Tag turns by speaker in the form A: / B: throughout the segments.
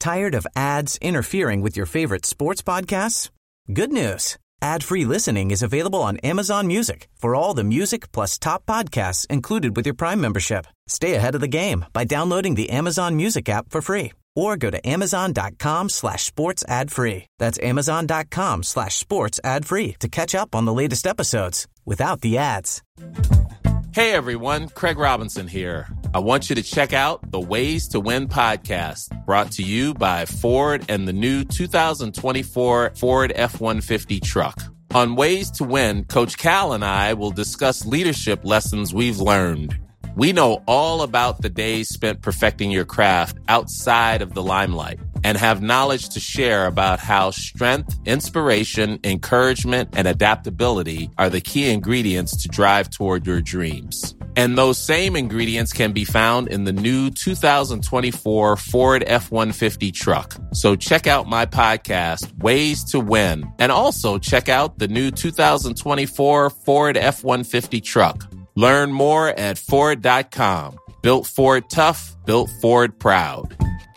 A: Tired of ads interfering with your favorite sports podcasts? Good news. Ad-free listening is available on Amazon Music for all the music plus top podcasts included with your Prime membership. Stay ahead of the game by downloading the Amazon Music app for free or go to amazon.com/sports ad free. That's amazon.com/sports ad free to catch up on the latest episodes without the ads.
B: Hey everyone, Craig Robinson here. I want you to check out the Ways to Win podcast, brought to you by Ford and the new 2024 Ford F-150 truck. On Ways to Win, Coach Cal and I will discuss leadership lessons we've learned. We know all about the days spent perfecting your craft outside of the limelight and have knowledge to share about how strength, inspiration, encouragement, and adaptability are the key ingredients to drive toward your dreams. And those same ingredients can be found in the new 2024 Ford F-150 truck. So check out my podcast, Ways to Win, and also check out the new 2024 Ford F-150 truck. Learn more at Ford.com. Built Ford tough, built Ford proud.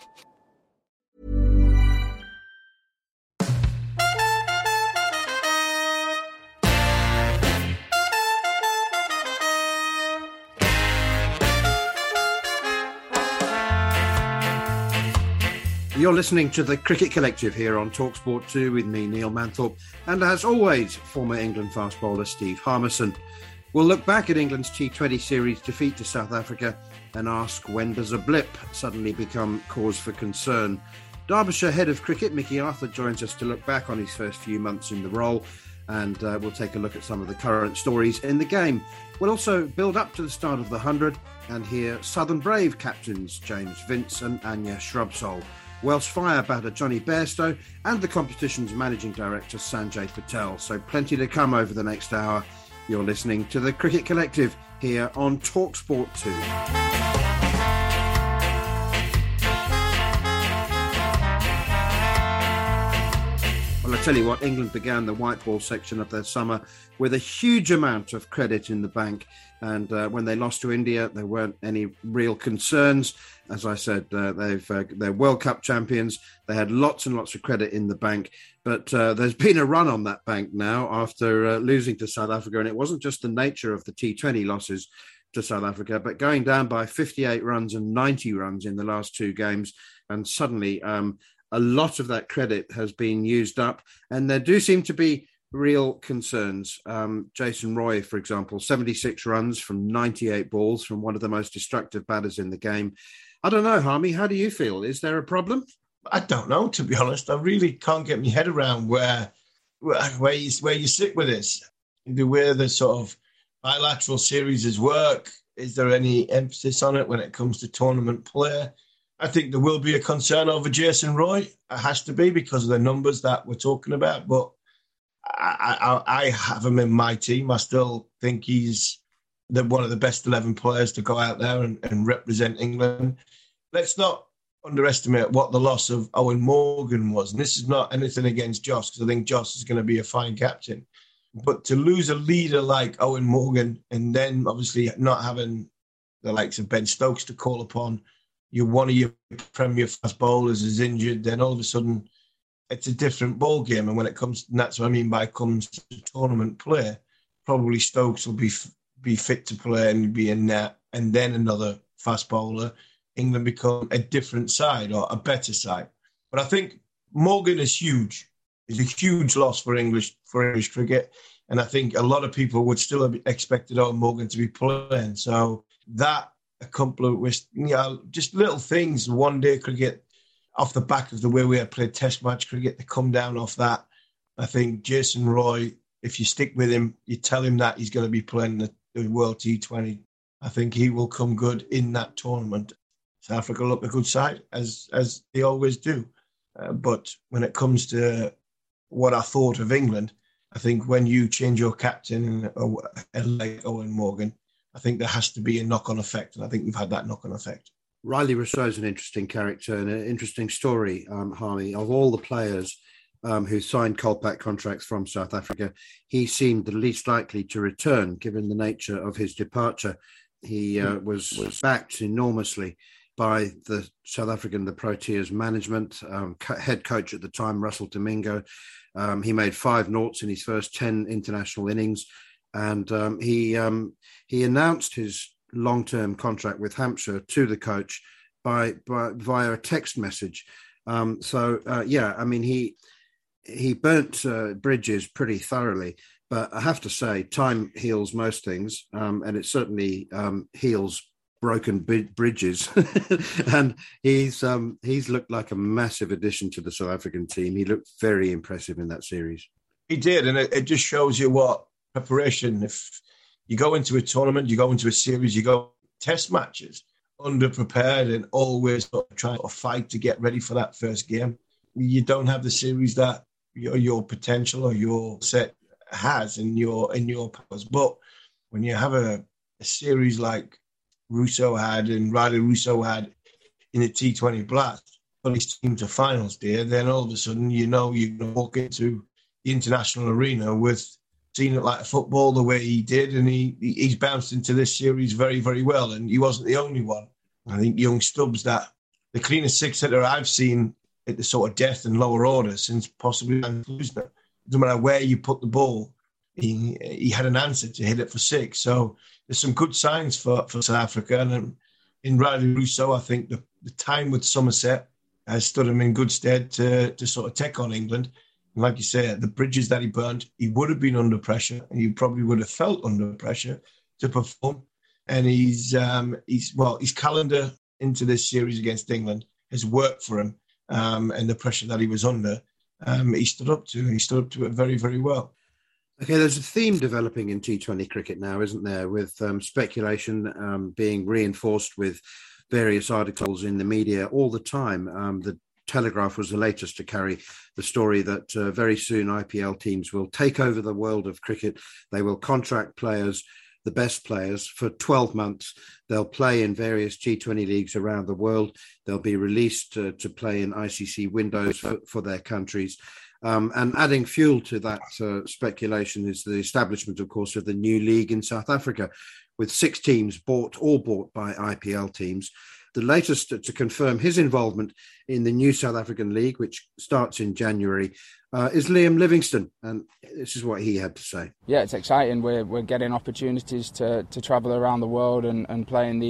C: You're listening to the Cricket Collective here on TalkSport 2 with me, Neil Manthorpe, and as always, former England fast bowler Steve Harmison. We'll look back at England's T20 series defeat to South Africa and ask, when does a blip suddenly become cause for concern? Derbyshire head of cricket, Mickey Arthur, joins us to look back on his first few months in the role, and we'll take a look at some of the current stories in the game. We'll also build up to the start of the 100 and hear Southern Brave captains James Vince and Anya Shrubsole, Welsh Fire batter Johnny Bairstow, and the competition's managing director Sanjay Patel. So plenty to come over the next hour. You're listening to the Cricket Collective here on TalkSport 2. Well, I tell you what, England began the white ball section of their summer with a huge amount of credit in the bank. And when they lost to India, there weren't any real concerns. As I said, they're World Cup champions. They had lots and lots of credit in the bank. But there's been a run on that bank now after losing to South Africa. And it wasn't just the nature of the T20 losses to South Africa, but going down by 58 runs and 90 runs in the last two games. And suddenly a lot of that credit has been used up. And there do seem to be real concerns. Jason Roy, for example, 76 runs from 98 balls from one of the most destructive batters in the game. I don't know, Harmy, how do you feel? Is there a problem?
D: I don't know, to be honest. I really can't get my head around where you sit with this. The way the sort of bilateral series work. Is there any emphasis on it when it comes to tournament play? I think there will be a concern over Jason Roy. It has to be because of the numbers that we're talking about. But I have him in my team. I still think he's one of the best 11 players to go out there and represent England. Let's not underestimate what the loss of Owen Morgan was. And this is not anything against Joss, because I think Joss is going to be a fine captain. But to lose a leader like Owen Morgan and then obviously not having the likes of Ben Stokes to call upon, one of your premier fast bowlers is injured, then all of a sudden it's a different ball game. And when it comes, and that's what I mean by comes to tournament play, probably Stokes will be fit to play and be in net, and then another fast bowler. England become a different side or a better side. But I think Morgan is huge. It's a huge loss for English cricket. And I think a lot of people would still have expected Owen Morgan to be playing. So that, coupled with just little things, one-day cricket, off the back of the way we had played Test match cricket, to come down off that. I think Jason Roy, if you stick with him, you tell him that he's going to be playing the World T20. I think he will come good in that tournament. South Africa look a good side, as they always do. But when it comes to what I thought of England, I think when you change your captain like Owen Morgan, I think there has to be a knock-on effect. And I think we've had that knock-on effect.
C: Riley Rousseau is an interesting character and an interesting story, Harmy. Of all the players who signed Kolpak contracts from South Africa, he seemed the least likely to return, given the nature of his departure. He was backed enormously by the South African, the Proteas management, head coach at the time, Russell Domingo. He made 5 noughts in his first 10 international innings. And he announced his long-term contract with Hampshire to the coach via a text message. He burnt bridges pretty thoroughly. But I have to say, time heals most things, and it certainly heals broken bridges. And he's looked like a massive addition to the South African team. He looked very impressive in that series.
D: He did, and it just shows you what preparation. If you go into a tournament, you go into a series, you go test matches, underprepared and always trying to fight to get ready for that first game. You don't have the series that your potential or your set has in your powers. But when you have a series like Russo had and Riley Russo had in the T20 Blast, put his team to finals there, then all of a sudden you're going to walk into the international arena with seeing it like football the way he did, and he's bounced into this series very, very well, and he wasn't the only one. I think young Stubbs, that the cleanest six-hitter I've seen at the sort of depth and lower order since possibly Van Klusener. No matter where you put the ball, he had an answer to hit it for 6. So there's some good signs for South Africa. And in Riley Russo, I think the time with Somerset has stood him in good stead to sort of take on England. And like you say, the bridges that he burnt, he would have been under pressure, and he probably would have felt under pressure to perform. And his calendar into this series against England has worked for him, and the pressure that he was under, he stood up to it very, very well.
C: Okay, there's a theme developing in T20 cricket now, isn't there, with speculation being reinforced with various articles in the media all the time. The Telegraph was the latest to carry the story that very soon IPL teams will take over the world of cricket. They will contract players, the best players, for 12 months. They'll play in various T20 leagues around the world. They'll be released to play in ICC windows for their countries. And adding fuel to that speculation is the establishment, of course, of the new league in South Africa, with 6 teams bought by IPL teams. The latest to confirm his involvement in the new South African League, which starts in January, is Liam Livingstone. And this is what he had to say.
E: Yeah, it's exciting. We're getting opportunities to travel around the world and play in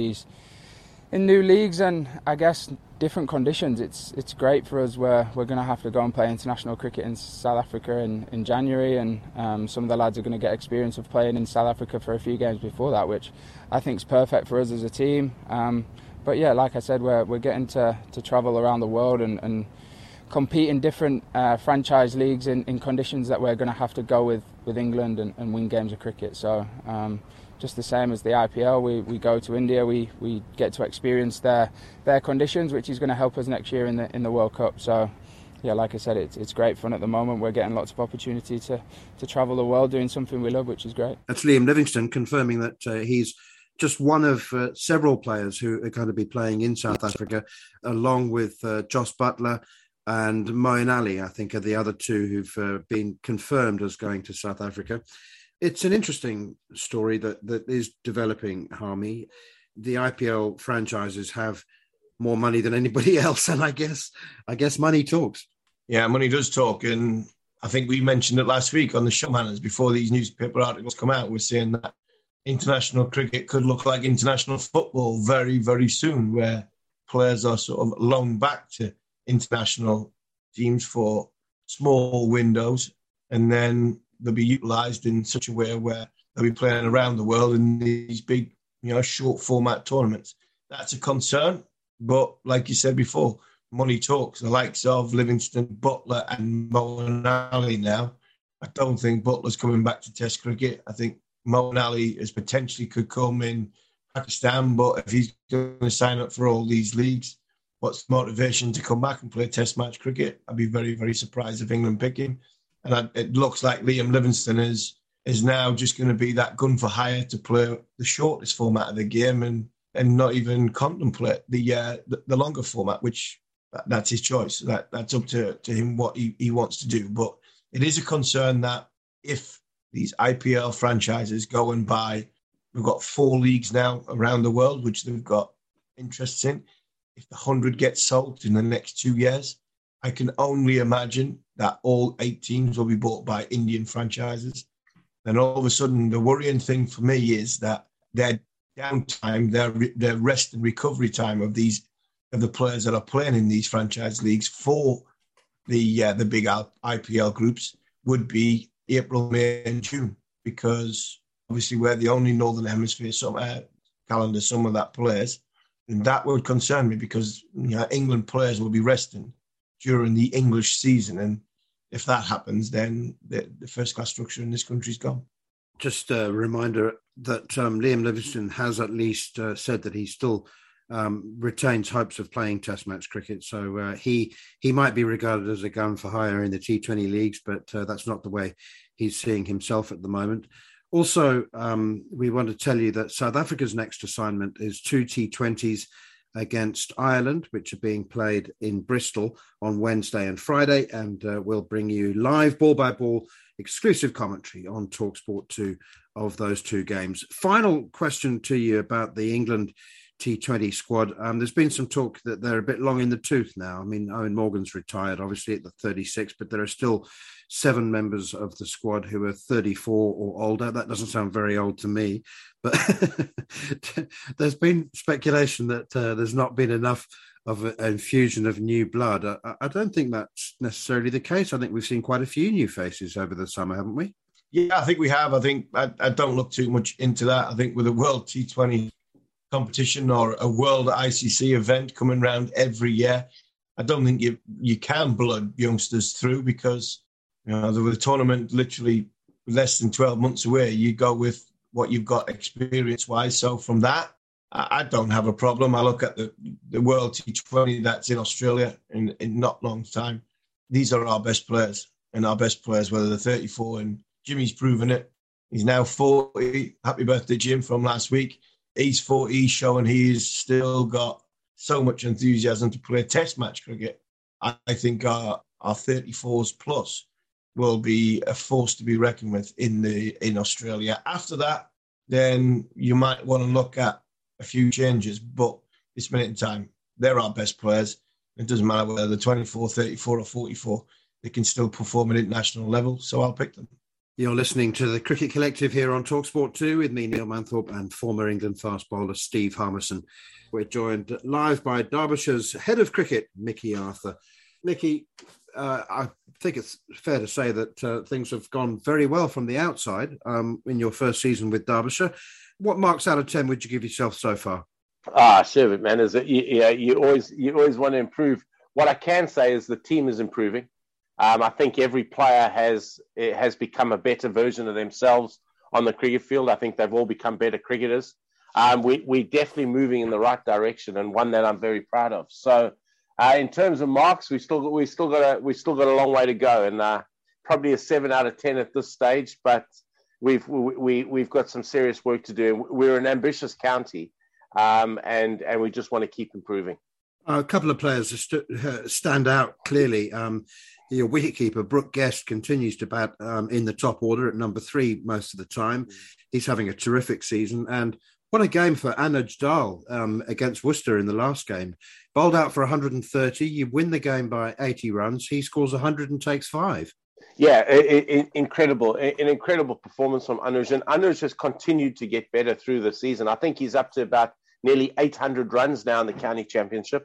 E: new leagues, and I guess different conditions. It's great for us where we're going to have to go and play international cricket in South Africa in January, and some of the lads are going to get experience of playing in South Africa for a few games before that, which I think is perfect for us as a team. But yeah, like I said, we're getting to travel around the world and compete in different franchise leagues in conditions that we're going to have to go with England and win games of cricket. So just the same as the IPL, we go to India, we get to experience their conditions, which is going to help us next year in the World Cup. So yeah, like I said, it's great fun at the moment. We're getting lots of opportunity to travel the world doing something we love, which is great.
C: That's Liam Livingstone confirming that he's just one of several players who are going to be playing in South Africa, along with Jos Buttler and Moeen Ali, I think, are the other 2 who've been confirmed as going to South Africa. It's an interesting story that is developing, Harmy. The IPL franchises have more money than anybody else, and I guess money talks.
D: Yeah, money does talk, and I think we mentioned it last week on the show, Manners, before these newspaper articles come out. We're saying that international cricket could look like international football very, very soon, where players are sort of loaned back to international teams for small windows, and then they'll be utilised in such a way where they'll be playing around the world in these big, short format tournaments. That's a concern, but like you said before, money talks. The likes of Livingstone, Buttler and Moeen Ali now. I don't think Butler's coming back to Test cricket. I think Moeen Ali is potentially could come in Pakistan, but if he's going to sign up for all these leagues, what's the motivation to come back and play Test match cricket? I'd be very, very surprised if England pick him. And it looks like Liam Livingstone is now just going to be that gun for hire to play the shortest format of the game and not even contemplate the longer format, which that's his choice. That's up to him what he wants to do. But it is a concern that if these IPL franchises go and buy, we've got 4 leagues now around the world, which they've got interests in. if the 100 gets sold in the next 2 years, I can only imagine that all 8 teams will be bought by Indian franchises. Then all of a sudden, the worrying thing for me is that their downtime, their rest and recovery time of the players that are playing in these franchise leagues for the big IPL groups would be April, May, and June, because obviously we're the only Northern Hemisphere calendar summer that plays, and that would concern me because England players will be resting during the English season, and if that happens, then the first-class structure in this country is gone.
C: Just a reminder that Liam Livingstone has at least said that he still retains hopes of playing Test match cricket. So he might be regarded as a gun for hire in the T20 leagues, but that's not the way he's seeing himself at the moment. Also, we want to tell you that South Africa's next assignment is 2 T20s against Ireland, which are being played in Bristol on Wednesday and Friday, and we'll bring you live ball-by-ball exclusive commentary on TalkSport 2 of those 2 games. Final question to you about the England T20 squad. There's been some talk that they're a bit long in the tooth now. I mean, Owen Morgan's retired, obviously, at the 36, but there are still 7 members of the squad who are 34 or older. That doesn't sound very old to me, but there's been speculation that there's not been enough of an infusion of new blood. I don't think that's necessarily the case. I think we've seen quite a few new faces over the summer, haven't we?
D: Yeah, I think we have. I think I don't look too much into that. I think with a World T20 competition or a World ICC event coming around every year, I don't think you can blood youngsters through, because the tournament literally less than 12 months away. You go with what you've got experience-wise. So from that, I don't have a problem. I look at the World T20 that's in Australia in not long time. These are our best players, and our best players, whether they're 34, and Jimmy's proven it. He's now 40. Happy birthday, Jim, from last week. He's 40, showing he's still got so much enthusiasm to play Test match cricket. I think our 34s plus will be a force to be reckoned with in Australia. After that, then you might want to look at a few changes, but this minute in time, they're our best players. It doesn't matter whether they're 24, 34 or 44. They can still perform at international level, so I'll pick them.
C: You're listening to the Cricket Collective here on TalkSport 2 with me, Neil Manthorpe, and former England fast bowler Steve Harmison. We're joined live by Derbyshire's head of cricket, Mickey Arthur. Mickey, I think it's fair to say that things have gone very well from the outside in your first season with Derbyshire. What marks out of 10 would you give yourself so far?
B: Sure, man. Is it? You always want to improve. What I can say is the team is improving. I think every player has become a better version of themselves on the cricket field. I think they've all become better cricketers. We're definitely moving in the right direction, and one that I'm very proud of. So, in terms of marks, we still got a long way to go, and probably a 7 out of 10 at this stage. But we've got some serious work to do. We're an ambitious county, and we just want to keep improving.
C: A couple of players stand out clearly. Your wicketkeeper, Brooke Guest, continues to bat in the top order at number 3 most of the time. He's having a terrific season. And what a game for Anuj Dal against Worcester in the last game. Bowled out for 130. You win the game by 80 runs. He scores 100 and takes 5.
B: Yeah, incredible. An incredible performance from Anuj. And Anuj has continued to get better through the season. I think he's up to about nearly 800 runs now in the county championship,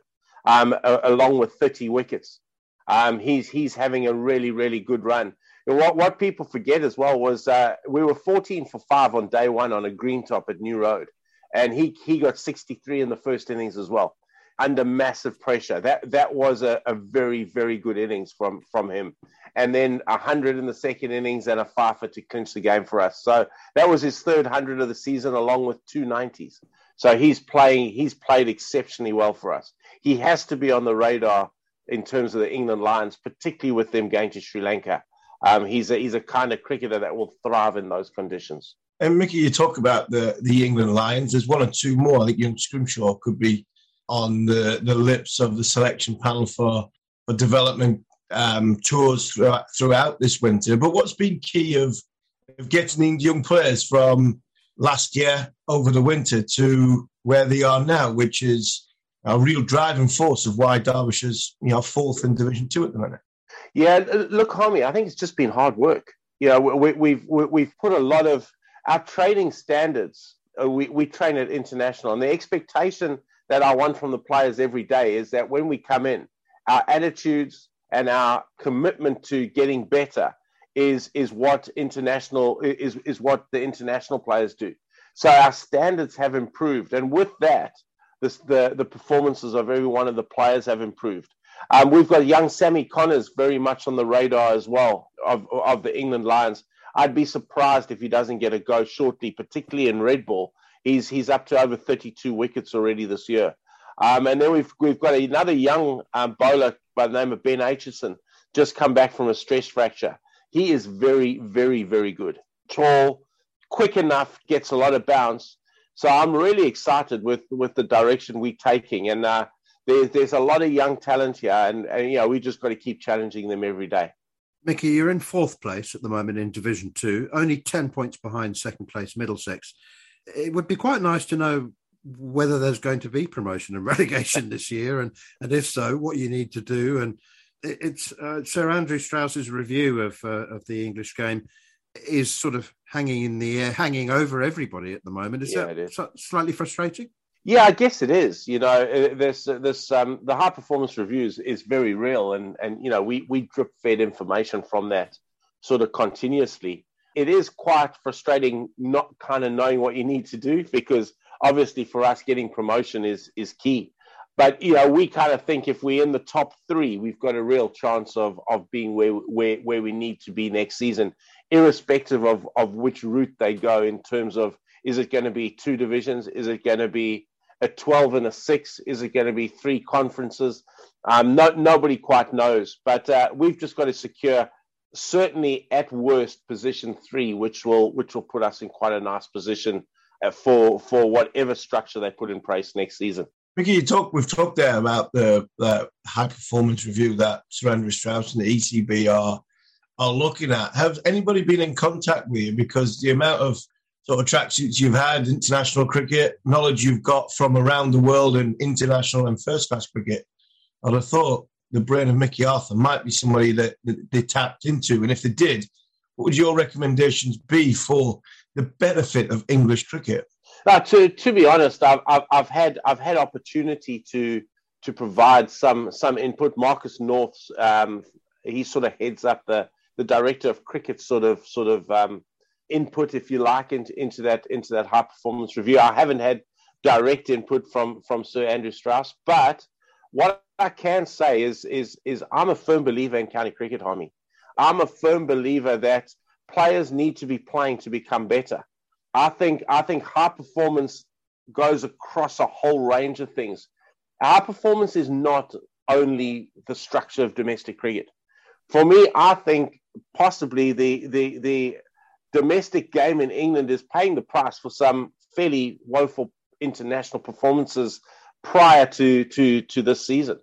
B: along with 30 wickets. He's having a really, really good run. And what people forget as well was we were 14 for 5 on day one on a green top at New Road. And he got 63 in the first innings as well, under massive pressure. That was a very, very good innings from him. And then 100 in the second innings and a 5 to clinch the game for us. So that was his third 100 of the season, along with 2 90s. So he's played exceptionally well for us. He has to be on the radar in terms of the England Lions, particularly with them going to Sri Lanka. He's a kind of cricketer that will thrive in those conditions.
D: And Mickey, you talk about the England Lions. There's 1 or 2 more. I think young Scrimshaw could be on the lips of the selection panel for development tours throughout this winter. But what's been key of getting young players from last year over the winter to where they are now, which is a real driving force of why Derbyshire's, fourth in Division 2 at the minute.
F: Yeah, look, Harmy, I think it's just been hard work. We've put a lot of our training standards. We train at international, and the expectation that I want from the players every day is that when we come in, our attitudes and our commitment to getting better is what the international players do. So our standards have improved, and with that, the performances of every one of the players have improved. We've got young Sammy Connors very much on the radar as well of the England Lions. I'd be surprised if he doesn't get a go shortly, particularly in red ball. He's up to over 32 wickets already this year. And then we've got another young bowler by the name of Ben Aitchison, just come back from a stress fracture. He is very, very, very good. Tall, quick enough, gets a lot of bounce. So I'm really excited with the direction we're taking. And there's a lot of young talent here. And we just got to keep challenging them every day.
C: Mickey, you're in fourth place at the moment in Division 2, only 10 points behind second place Middlesex. It would be quite nice to know whether there's going to be promotion and relegation this year, and if so, what you need to do. And it's Sir Andrew Strauss's review of the English game is sort of hanging in the air, hanging over everybody at the moment. Is that slightly frustrating?
F: Yeah, I guess it is. The high performance reviews is very real, and we drip fed information from that sort of continuously. It is quite frustrating not kind of knowing what you need to do, because obviously for us getting promotion is key. But we kind of think if we're in the top 3, we've got a real chance of being where we need to be next season, irrespective of which route they go in terms of, is it going to be 2 divisions? Is it going to be a 12 and a 6? Is it going to be 3 conferences? Nobody quite knows. But we've just got to secure, certainly at worst, position 3, which will put us in quite a nice position for whatever structure they put in place next season.
D: Mickey, we've talked there about the high performance review that Sir Andrew Strauss and the ECB are looking at. Has anybody been in contact with you? Because the amount of sort of tracksuits you've had, international cricket, knowledge you've got from around the world in international and first class cricket, I'd have thought the brain of Mickey Arthur might be somebody that they tapped into. And if they did, what would your recommendations be for the benefit of English cricket?
F: Now, to be honest, I've had opportunity to provide some input. Marcus North's he sort of heads up the director of cricket sort of input, if you like, into that high performance review. I haven't had direct input from Sir Andrew Strauss, but what I can say is I'm a firm believer in county cricket, Harmy. I'm a firm believer that players need to be playing to become better. I think high performance goes across a whole range of things. High performance is not only the structure of domestic cricket. For me, I think possibly the domestic game in England is paying the price for some fairly woeful international performances prior to this season.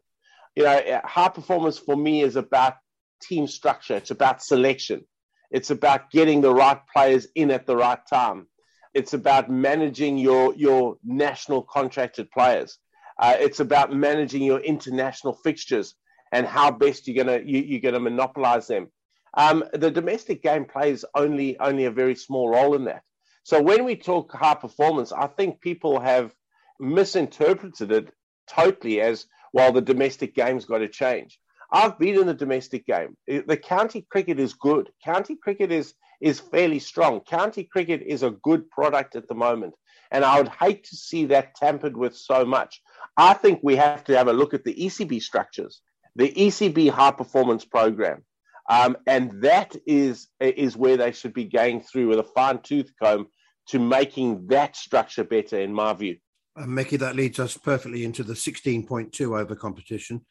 F: High performance for me is about team structure. It's about selection. It's about getting the right players in at the right time. It's about managing your national contracted players. It's about managing your international fixtures and how best you're gonna monopolize them. The domestic game plays only a very small role in that. So when we talk high performance, I think people have misinterpreted it totally as, well, the domestic game's got to change. I've been in the domestic game. The county cricket is good. County cricket is fairly strong. County cricket is a good product at the moment. And I would hate to see that tampered with so much. I think we have to have a look at the ECB structures, the ECB high performance program. And that is where they should be going through with a fine tooth comb to making that structure better, in my view.
C: Mickey, that leads us perfectly into the 16.2 over competition.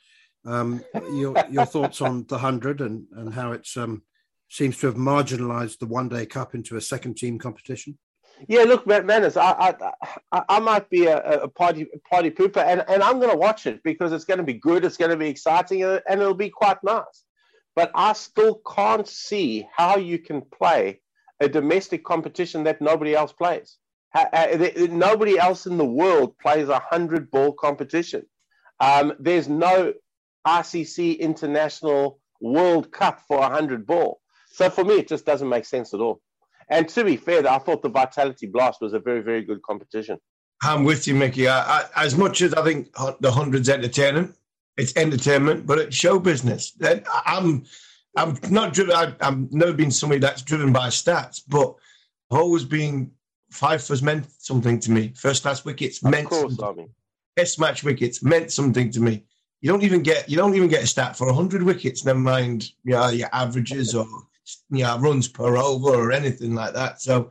C: Your thoughts on the 100 and how it seems to have marginalised the one-day cup into a second-team competition?
F: Yeah, look, Manners, I might be a party pooper, and I'm going to watch it because it's going to be good, it's going to be exciting, and it'll be quite nice. But I still can't see how you can play a domestic competition that nobody else plays. Nobody else in the world plays a 100-ball competition. There's no ICC International World Cup for 100 ball. So for me, it just doesn't make sense at all. And to be fair, I thought the Vitality Blast was a very, very good competition.
D: I'm with you, Mickey. As much as I think the 100's entertaining, it's entertainment, but it's show business. I'm not driven. I've never been somebody that's driven by stats, but I've always been Fifers meant something to me. First class wickets meant something. Test match wickets meant something to me. You don't even get a stat for 100 wickets. Never mind, your averages or runs per over or anything like that. So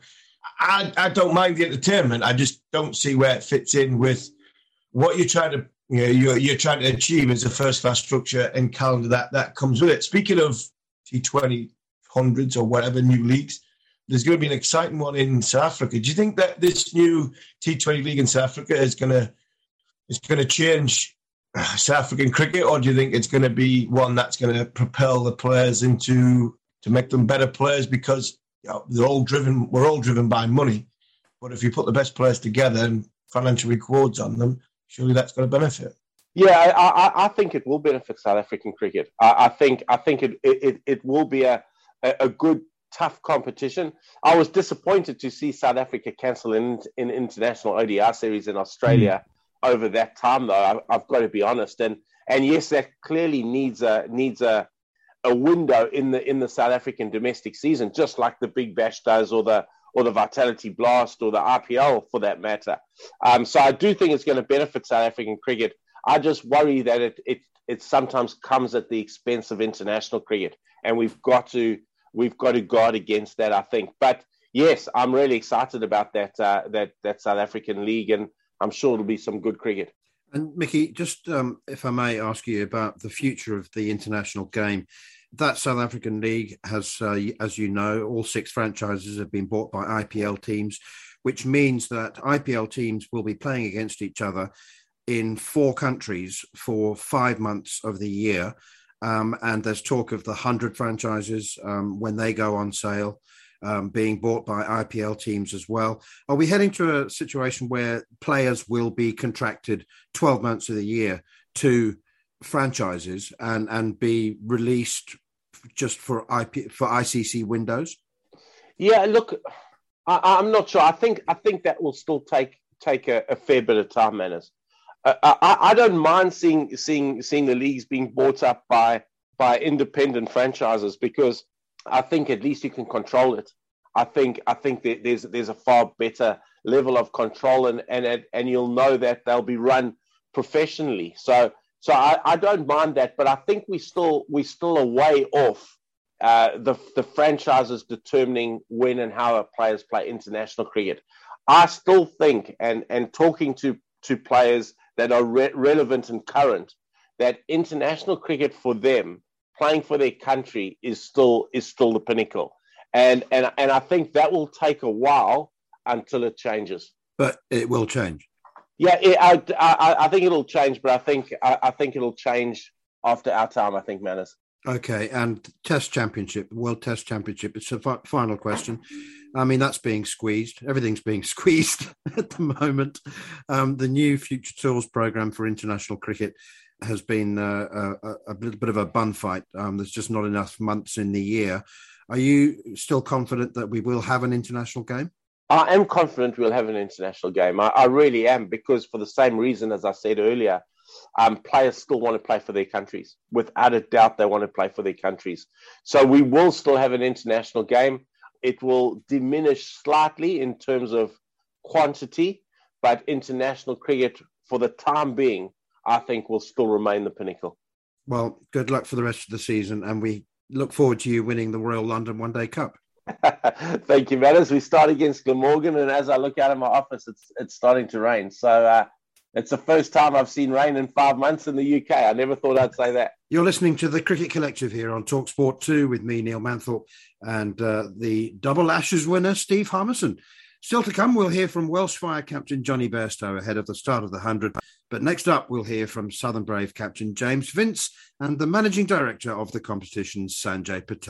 D: I don't mind the entertainment. I just don't see where it fits in with what you're trying to you're trying to achieve as a first class structure and calendar that comes with it. Speaking of T20 hundreds or whatever new leagues, there's going to be an exciting one in South Africa. Do you think that this new T20 league in South Africa is going to change South African cricket, or do you think it's going to be one that's going to propel the players to make them better players? Because we're all driven by money, but if you put the best players together and financial rewards on them, surely that's going to benefit.
F: Yeah, I think it will benefit South African cricket. I think it will be a good, tough competition. I was disappointed to see South Africa cancel in international ODI series in Australia over that time, though. I've got to be honest, and yes, that clearly needs a window in the South African domestic season, just like the Big Bash does, or the Vitality Blast, or the IPL for that matter. So I do think it's going to benefit South African cricket. I just worry that it sometimes comes at the expense of international cricket, and we've got to guard against that, I think. But yes, I'm really excited about that South African league, and I'm sure it'll be some good cricket.
C: And Mickey, just if I may ask you about the future of the international game. That South African league has, as you know, all 6 franchises have been bought by IPL teams, which means that IPL teams will be playing against each other in 4 countries for 5 months of the year. And there's talk of the 100 franchises when they go on sale being bought by IPL teams as well. Are we heading to a situation where players will be contracted 12 months of the year to franchises and be released just for ICC windows? Yeah, look,
F: I'm not sure. I think that will still take a fair bit of time, Manners. I don't mind seeing the leagues being bought up by independent franchises, because I think at least you can control it. I think that there's a far better level of control, and you'll know that they'll be run professionally. So I don't mind that, but I think we're still a way off the franchises determining when and how players play international cricket. I still think, and talking to players that are relevant and current, that international cricket for them, playing for their country, is still the pinnacle. And I think that will take a while until it changes.
C: But it will change.
F: Yeah, I think it'll change, but I think it'll change after our time, I think, Manners.
C: Okay, and Test Championship, World Test Championship, it's a final question. I mean, that's being squeezed. Everything's being squeezed at the moment. The new Future Tours programme for international cricket has been a little bit of a bun fight. There's just not enough months in the year. Are you still confident that we will have an international game?
F: I am confident we'll have an international game. I really am, because for the same reason as I said earlier, players still want to play for their countries. Without a doubt, they want to play for their countries. So we will still have an international game. It will diminish slightly in terms of quantity, but international cricket, for the time being, I think will still remain the pinnacle.
C: Well, good luck for the rest of the season, and we look forward to you winning the Royal London One Day Cup.
F: Thank you, Matt. As we start against Glamorgan, and as I look out of my office, it's starting to rain. So it's the first time I've seen rain in 5 months in the UK. I never thought I'd say that.
C: You're listening to the Cricket Collective here on TalkSport 2 with me, Neil Manthorpe, and the double Ashes winner, Steve Harmison. Still to come, we'll hear from Welsh Fire captain Johnny Bairstow ahead of the start of the 100. But next up, we'll hear from Southern Brave captain James Vince and the managing director of the competition, Sanjay Patel.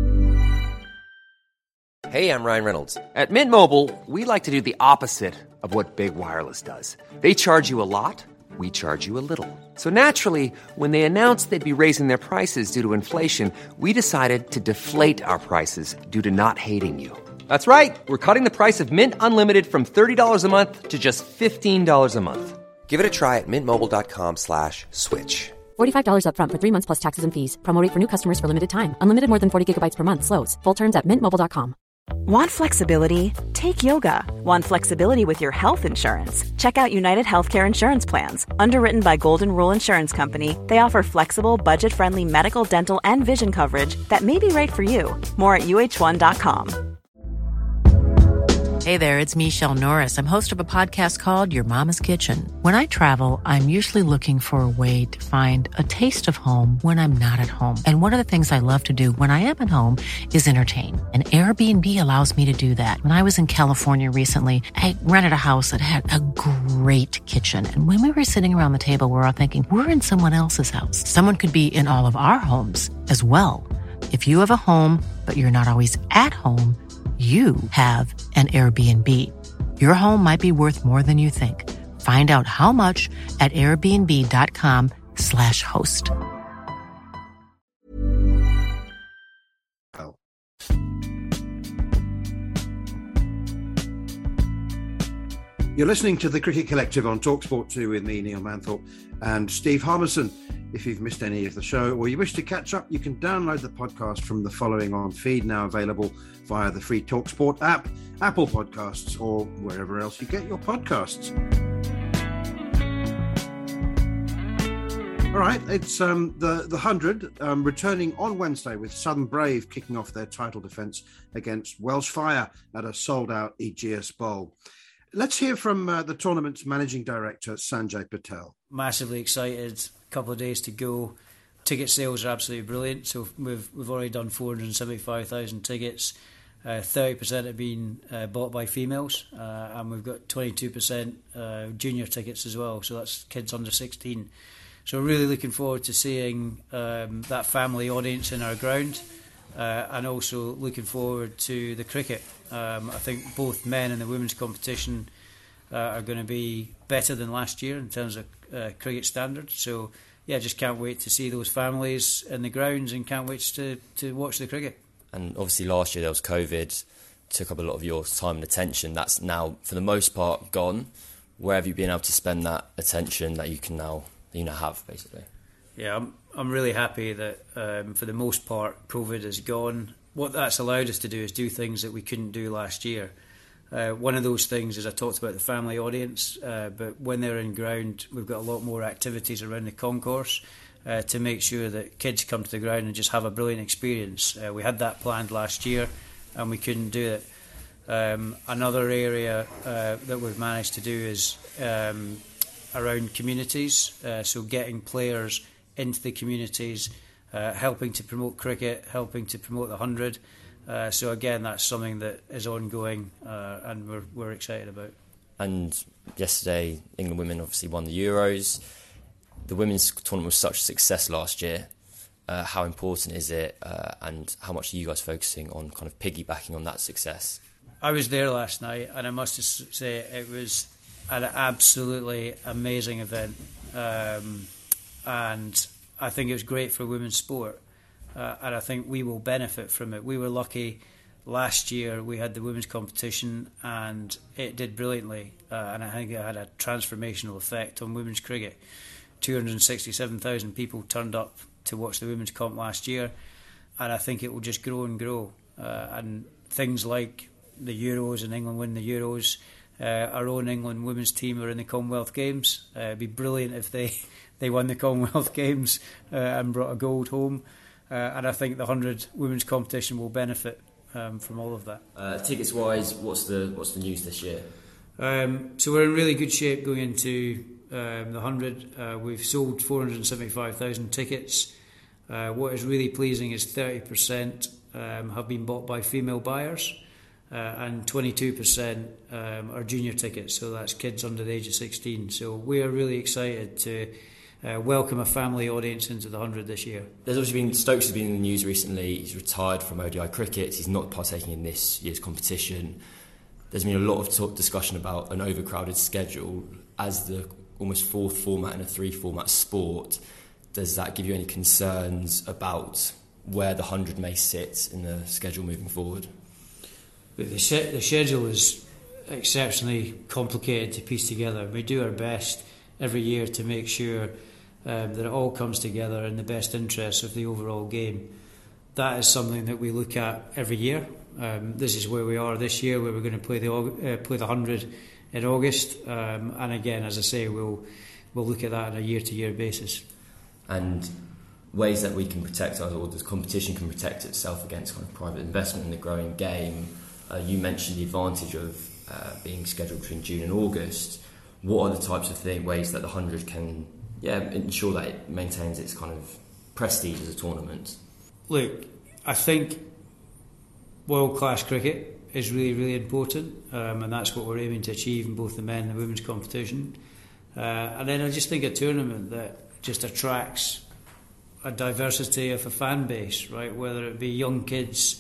G: Hey, I'm Ryan Reynolds. At Mint Mobile, we like to do the opposite of what Big Wireless does. They charge you a lot. we charge you a little. So naturally, when they announced they'd be raising their prices due to inflation, we decided to deflate our prices due to not hating you. That's right. We're cutting the price of Mint Unlimited from $30 a month to just $15 a month. Give it a try at mintmobile.com/switch.
H: $45 up front for 3 months plus taxes and fees. Promo rate for new customers for limited time. Unlimited more than 40 gigabytes per month slows. Full terms at mintmobile.com.
I: Want flexibility? Take yoga. Want flexibility with your health insurance? Check out United Healthcare Insurance Plans. Underwritten by Golden Rule Insurance Company, they offer flexible, budget-friendly medical, dental, and vision coverage that may be right for you. More at uh1.com.
J: Hey there, it's Michelle Norris. I'm host of a podcast called Your Mama's Kitchen. When I travel, I'm usually looking for a way to find a taste of home when I'm not at home. And one of the things I love to do when I am at home is entertain. And Airbnb allows me to do that. When I was in California recently, I rented a house that had a great kitchen. And when we were sitting around the table, we were all thinking, we're in someone else's house. Someone could be in all of our homes as well. If you have a home, but you're not always at home, you have an Airbnb. Your home might be worth more than you think. Find out how much at airbnb.com/host.
C: You're listening to the Cricket Collective on TalkSport 2 with me, Neil Manthorpe, and Steve Harmison. If you've missed any of the show or you wish to catch up, you can download the podcast from the following on feed, now available via the free TalkSport app, Apple Podcasts, or wherever else you get your podcasts. All right, it's the 100 returning on Wednesday with Southern Brave kicking off their title defence against Welsh Fire at a sold-out Ageas Bowl. Let's hear from the tournament's managing director, Sanjay Patel.
K: Massively excited. A couple of days to go. Ticket sales are absolutely brilliant. So we've already done 475,000 tickets. 30% have been bought by females, and we've got 22% junior tickets as well. So that's kids under 16. So really looking forward to seeing that family audience in our ground, and also looking forward to the cricket. I think both men and the women's competition are going to be better than last year in terms of cricket standards. So, yeah, just can't wait to see those families in the grounds and can't wait to watch the cricket.
L: And obviously last year there was COVID, took up a lot of your time and attention. That's now, for the most part, gone. Where have you been able to spend that attention that you can now have, basically?
K: Yeah, I'm really happy that for the most part COVID is gone. What that's allowed us to do is do things that we couldn't do last year. One of those things is I talked about the family audience, but when they're in ground, we've got a lot more activities around the concourse to make sure that kids come to the ground and just have a brilliant experience. We had that planned last year and we couldn't do it. Another area that we've managed to do is around communities, so getting players into the communities, helping to promote cricket, helping to promote the 100. So again, that's something that is ongoing and we're excited about.
L: And yesterday, England women obviously won the Euros. The women's tournament was such a success last year. How important is it, and how much are you guys focusing on kind of piggybacking on that success?
K: I was there last night, and I must say it was an absolutely amazing event, and I think it was great for women's sport, and I think we will benefit from it. We were lucky last year; we had the women's competition, and it did brilliantly, and I think it had a transformational effect on women's cricket. 267,000 people turned up to watch the women's comp last year, and I think it will just grow and grow. And things like the Euros and England win the Euros, our own England women's team are in the Commonwealth Games. It'd be brilliant if they won the Commonwealth Games and brought a gold home. And I think the 100 women's competition will benefit from all of that.
L: Tickets wise, what's the news this year?
K: So we're in really good shape going into the 100. We've sold 475,000 tickets. What is really pleasing is 30% have been bought by female buyers, and 22% are junior tickets, so that's kids under the age of 16. So we are really excited to welcome a family audience into the 100 this year.
L: There's obviously been, Stokes has been in the news recently. He's retired from ODI cricket. He's not partaking in this year's competition. There's been a lot of discussion about an overcrowded schedule. As the almost fourth format in a 3-format sport, does that give you any concerns about where the 100 may sit in the schedule moving forward?
K: The schedule is exceptionally complicated to piece together. We do our best every year to make sure that it all comes together in the best interests of the overall game. That is something that we look at every year. This is where we are this year, where we're going to play the 100 in August, and again, as I say, we'll look at that on a year-to-year basis.
L: And ways that we can protect or the competition can protect itself against kind of private investment in the growing game. You mentioned the advantage of being scheduled between June and August. What are the types of ways that the 100 can ensure that it maintains its kind of prestige as a tournament?
K: Look, I think world-class cricket is really, really important, and that's what we're aiming to achieve in both the men and the women's competition. And then I just think a tournament that just attracts a diversity of a fan base, right? Whether it be young kids,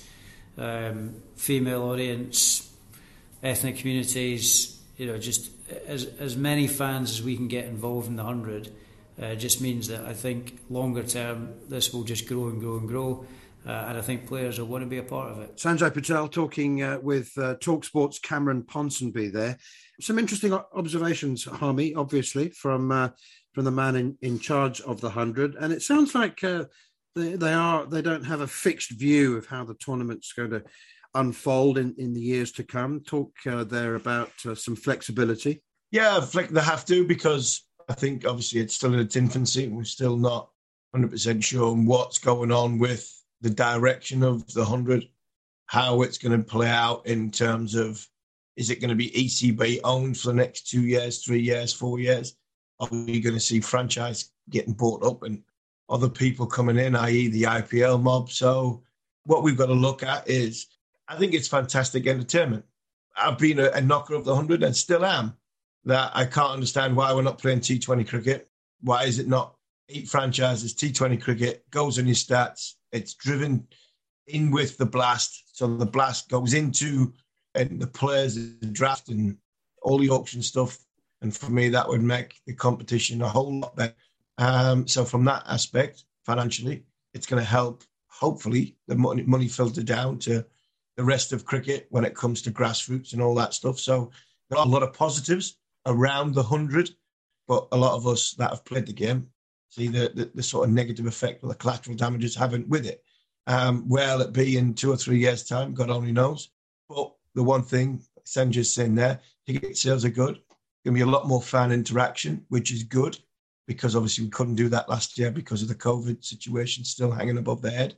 K: female audience, ethnic communities, just as many fans as we can get involved in the 100, just means that I think longer term this will just grow and grow and grow. And I think players will want to be a part of it.
C: Sanjay Patel talking with TalkSport's Cameron Ponsonby there. Some interesting observations, Harmy, obviously, from the man in charge of the 100. And it sounds like they don't have a fixed view of how the tournament's going to unfold in the years to come. Talk there about some flexibility.
D: Yeah, they have to, because I think obviously it's still in its infancy. We're still not 100% sure on what's going on with the direction of the 100, how it's going to play out in terms of, is it going to be ECB owned for the next 2 years, 3 years, 4 years? Are we going to see franchise getting bought up and other people coming in, i.e. the IPL mob? So what we've got to look at is, I think it's fantastic entertainment. I've been a knocker of the 100 and still am, that I can't understand why we're not playing T20 cricket. Why is it not 8 franchises, T20 cricket, goes on your stats, it's driven in with the blast, so the blast goes into and the players draft and all the auction stuff, and for me that would make the competition a whole lot better. So from that aspect, financially, it's going to help, hopefully, the money filter down to the rest of cricket when it comes to grassroots and all that stuff. So there are a lot of positives around the 100, but a lot of us that have played the game see the sort of negative effect or the collateral damages having with it. Where'll it be in 2 or 3 years' time? God only knows. But the one thing Sanjay's saying there, ticket sales are good. Going to be a lot more fan interaction, which is good, because obviously we couldn't do that last year because of the COVID situation still hanging above their head.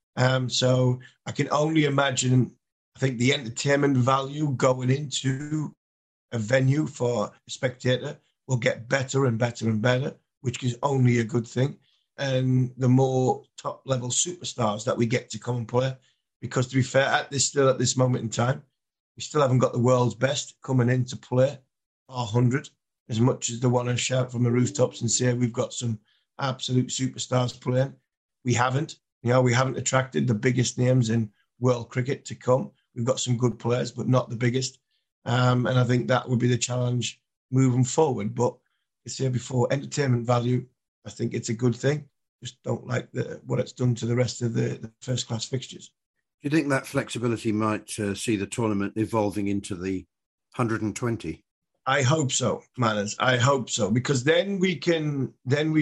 D: So I can only imagine, I think the entertainment value going into a venue for a spectator will get better and better and better, which is only a good thing. And the more top-level superstars that we get to come and play, because to be fair, at this moment in time, we still haven't got the world's best coming in to play our 100, as much as they want to shout from the rooftops and say we've got some absolute superstars playing. We haven't. We haven't attracted the biggest names in world cricket to come. We've got some good players, but not the biggest. And I think that would be the challenge moving forward. But I said before, entertainment value, I think it's a good thing. Just don't like what it's done to the rest of the first-class fixtures.
C: Do you think that flexibility might see the tournament evolving into the 120?
D: I hope so, Manners. I hope so, because then we can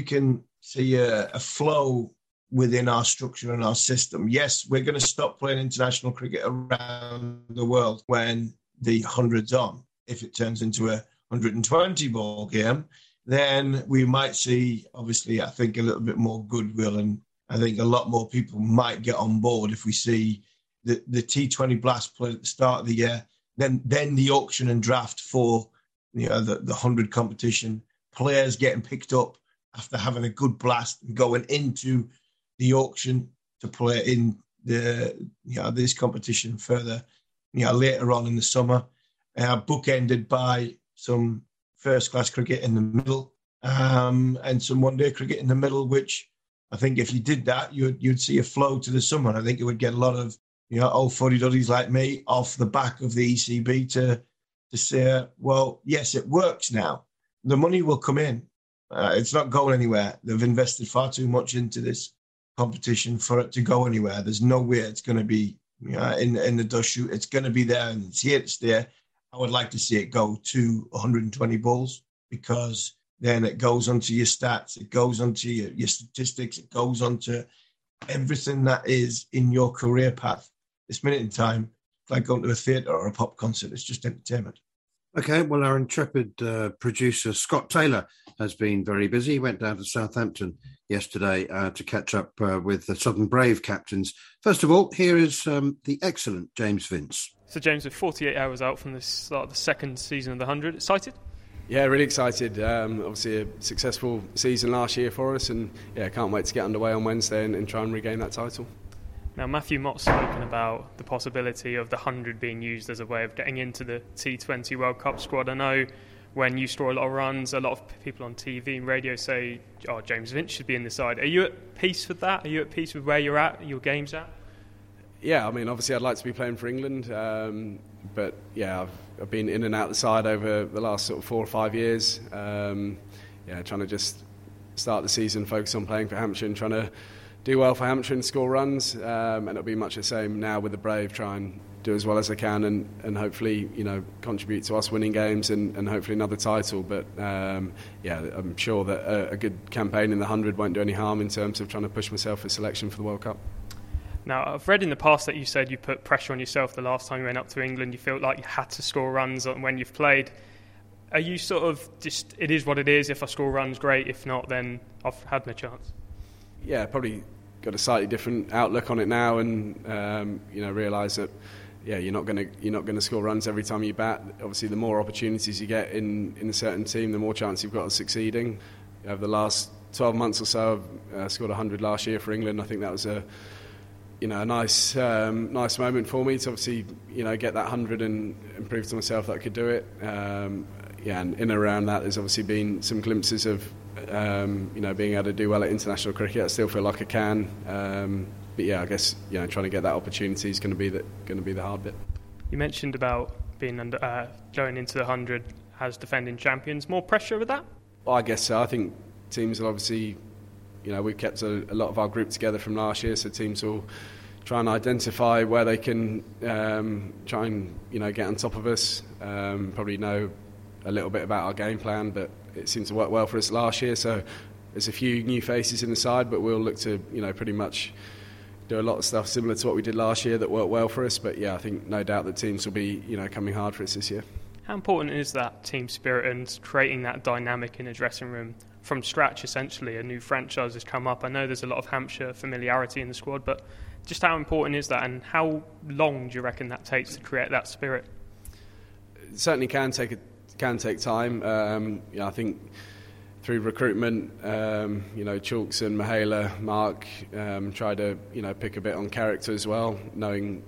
D: see a flow within our structure and our system. Yes, we're going to stop playing international cricket around the world when the 100's on. If it turns into a 120 ball game, then we might see, obviously, I think a little bit more goodwill, and I think a lot more people might get on board if we see the T20 Blast played at the start of the year, then the auction and draft for the 100 competition, players getting picked up after having a good blast and going into the auction to play in this competition further later on in the summer, bookended by some first-class cricket in the middle and some one-day cricket in the middle, which I think if you did that, you'd see a flow to the summer. I think it would get a lot of old fuddy-duddies like me off the back of the ECB to say, well, yes, it works now. the money will come in. It's not going anywhere. They've invested far too much into this competition for it to go anywhere. There's no way it's going to be in the dust chute. It's going to be there, and it's here to stay. I would like to see it go to 120 bulls, because then it goes onto your stats, it goes onto your statistics, it goes onto everything that is in your career path. This minute in time, it's like going to a theatre or a pop concert. It's just entertainment.
C: Okay, well, our intrepid producer, Scott Taylor, has been very busy. He went down to Southampton yesterday to catch up with the Southern Brave captains. First of all, here is the excellent James Vince.
M: So, James, we're 48 hours out from the start of the second season of the 100. Excited?
N: Yeah, really excited. Obviously, a successful season last year for us, and can't wait to get underway on Wednesday and try and regain that title.
M: Now, Matthew Mott's spoken about the possibility of the 100 being used as a way of getting into the T20 World Cup squad. I know when you score a lot of runs, a lot of people on TV and radio say, James Vince should be in the side. Are you at peace with that? Are you at peace with where you're at, your game's at?
N: Yeah, I mean, obviously I'd like to be playing for England, but I've been in and out the side over the last sort of 4 or 5 years. Trying to just start the season, focus on playing for Hampshire and trying to do well for Hampshire and score runs, and it'll be much the same now with the Brave. Try and do as well as I can and hopefully contribute to us winning games and hopefully another title. But I'm sure that a good campaign in the 100 won't do any harm in terms of trying to push myself for selection for the World Cup.
M: Now, I've read in the past that you said you put pressure on yourself the last time you went up to England. You felt like you had to score runs when you've played. Are you sort of just, it is what it is, if I score runs, great, if not, then I've had my chance? Yeah,
N: probably got a slightly different outlook on it now, and realise that you're not going to score runs every time you bat. Obviously, the more opportunities you get in a certain team, the more chance you've got of succeeding. Over the last 12 months or so, I've scored 100 last year for England. I think that was a nice moment for me to obviously get that 100 and prove to myself that I could do it. And in and around that, there's obviously been some glimpses of being able to do well at international cricket. I still feel like I can, I guess trying to get that opportunity is going to be the hard bit.
M: You mentioned about being going into the 100 as defending champions. More pressure with that?
N: Well, I guess so. I think teams will obviously, we've kept a lot of our group together from last year, so teams will try and identify where they can try and get on top of us. Probably know a little bit about our game plan, but it seemed to work well for us last year. So there's a few new faces in the side, but we'll look to pretty much do a lot of stuff similar to what we did last year that worked well for us. But I think no doubt that teams will be coming hard for us this year.
M: How important is that team spirit and creating that dynamic in a dressing room from scratch? Essentially, a new franchise has come up. I know there's a lot of Hampshire familiarity in the squad, but just how important is that, and how long do you reckon that takes to create that spirit?
N: It certainly can take time. I think through recruitment, Chalks and Mahela, Mark try to pick a bit on character as well, knowing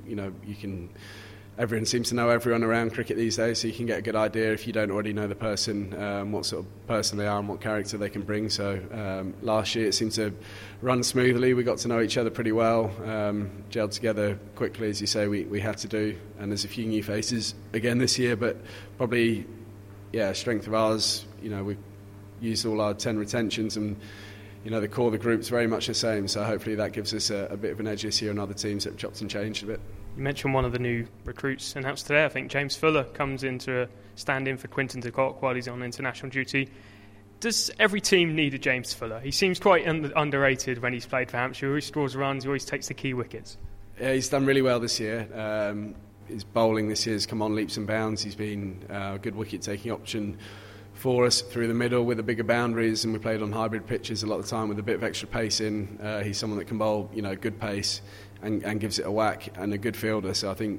N: everyone seems to know everyone around cricket these days, so you can get a good idea if you don't already know the person, what sort of person they are and what character they can bring. So last year it seemed to run smoothly. We got to know each other pretty well, gelled together quickly, as you say, we had to do. And there's a few new faces again this year, but probably, strength of ours, we've used all our 10 retentions, and the core of the group's very much the same, so hopefully that gives us a bit of an edge this year, and other teams that have chopped and changed a bit.
M: You mentioned one of the new recruits announced today. I think James Fuller comes in to stand in for Quinton de Kock while he's on international duty. Does every team need a James Fuller? He seems quite underrated when he's played for Hampshire. He always scores runs, he always takes the key wickets.
N: Yeah, he's done really well this year. His bowling this year has come on leaps and bounds. He's been a good wicket-taking option for us through the middle with the bigger boundaries, and we played on hybrid pitches a lot of the time with a bit of extra pace in. He's someone that can bowl, good pace and gives it a whack, and a good fielder. So I think,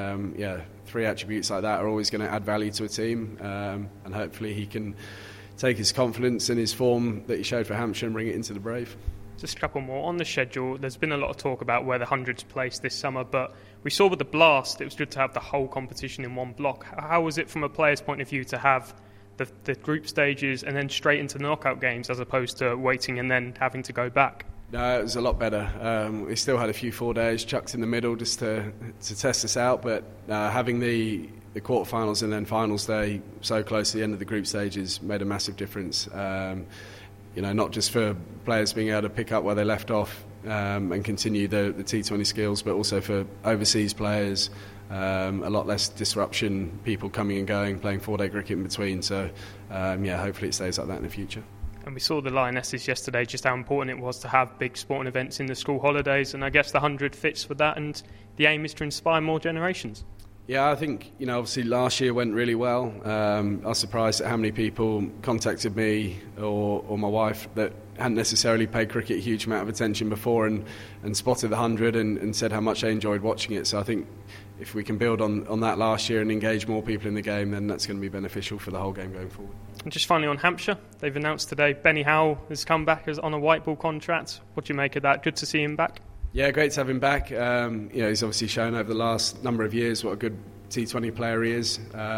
N: three attributes like that are always going to add value to a team, and hopefully he can take his confidence and his form that he showed for Hampshire and bring it into the Brave.
M: Just a couple more. On the schedule, there's been a lot of talk about where the 100's placed this summer, but we saw with the Blast, it was good to have the whole competition in one block. How was it from a player's point of view to have the group stages and then straight into the knockout games, as opposed to waiting and then having to go back?
N: No, it was a lot better. We still had a few 4 days chucked in the middle just to test us out, but having the quarterfinals and then finals day so close to the end of the group stages made a massive difference. Not just for players being able to pick up where they left off and continue the T20 skills, but also for overseas players. A lot less disruption, people coming and going, playing 4-day cricket in between. So, hopefully it stays like that in the future.
M: And we saw the Lionesses yesterday, just how important it was to have big sporting events in the school holidays, and I guess the 100 fits with that, and the aim is to inspire more generations.
N: Yeah, I think, obviously last year went really well. I was surprised at how many people contacted me or my wife that hadn't necessarily paid cricket a huge amount of attention before and spotted the 100 and said how much they enjoyed watching it. So I think if we can build on that last year and engage more people in the game, then that's going to be beneficial for the whole game going forward.
M: And just finally on Hampshire, they've announced today Benny Howell has come back as on a white ball contract. What do you make of that? Good to see him back? Yeah,
N: great to have him back. He's obviously shown over the last number of years what a good T20 player he is.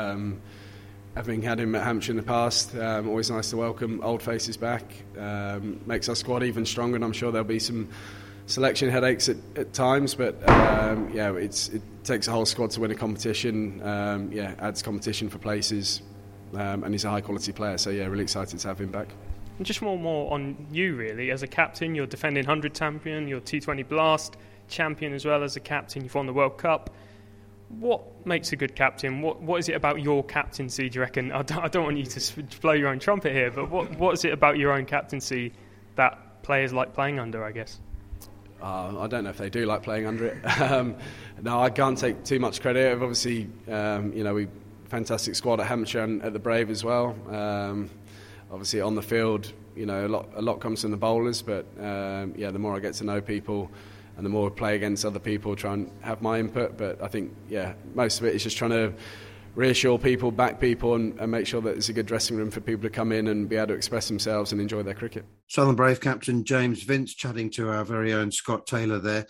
N: Having had him at Hampshire in the past, always nice to welcome old faces back. Makes our squad even stronger, and I'm sure there'll be some selection headaches at times, but it takes a whole squad to win a competition. Adds competition for places, and he's a high quality player, so really excited to have him back.
M: And just more on you really as a captain. You're defending 100 champion, you're T20 Blast champion as well as a captain. You've won the World Cup. What makes a good captain? What is it about your captaincy, do you reckon? I don't want you to blow your own trumpet here, but what is it about your own captaincy that players like playing under, I guess?
N: I don't know if they do like playing under it. No, I can't take too much credit. Obviously, we fantastic squad at Hampshire and at the Brave as well. Obviously, on the field, a lot comes from the bowlers, but the more I get to know people and the more I play against other people, try and have my input. But I think, most of it is just trying to reassure people, back people, and make sure that it's a good dressing room for people to come in and be able to express themselves and enjoy their cricket.
C: Southern Brave captain James Vince chatting to our very own Scott Taylor there.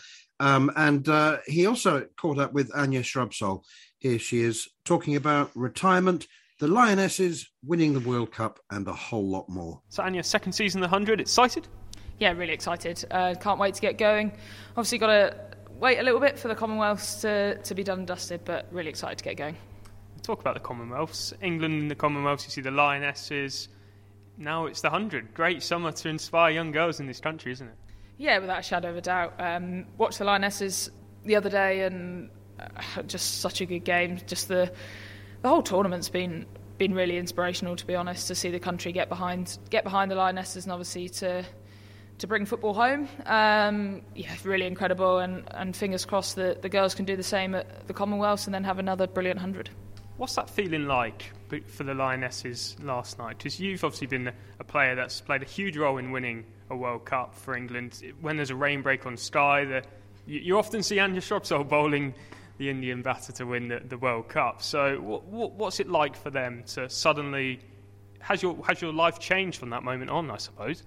C: He also caught up with Anya Shrubsole. Here she is talking about retirement, the Lionesses, winning the World Cup, and a whole lot more.
M: So Anya, second season of the 100, excited?
O: Yeah, really excited. Can't wait to get going. Obviously got to wait a little bit for the Commonwealths to be done and dusted, but really excited to get going.
M: Talk about the Commonwealths. England in the Commonwealths, you see the Lionesses. Now it's the 100. Great summer to inspire young girls in this country, isn't it? Yeah, without a shadow of a doubt. Watched the Lionesses the other day and just such a good game. Just the whole tournament's been really inspirational, to be honest, to see the country get behind the Lionesses and obviously to bring football home. Really incredible, and fingers crossed that the girls can do the same at the Commonwealths and then have another brilliant 100. What's that feeling like for the Lionesses last night? Because you've obviously been a player that's played a huge role in winning a World Cup for England. When there's a rain break on Sky, you often see Anya Shrubsole bowling the Indian batter to win the World Cup. So what's it like for them to suddenly... Has your life changed from that moment on, I suppose?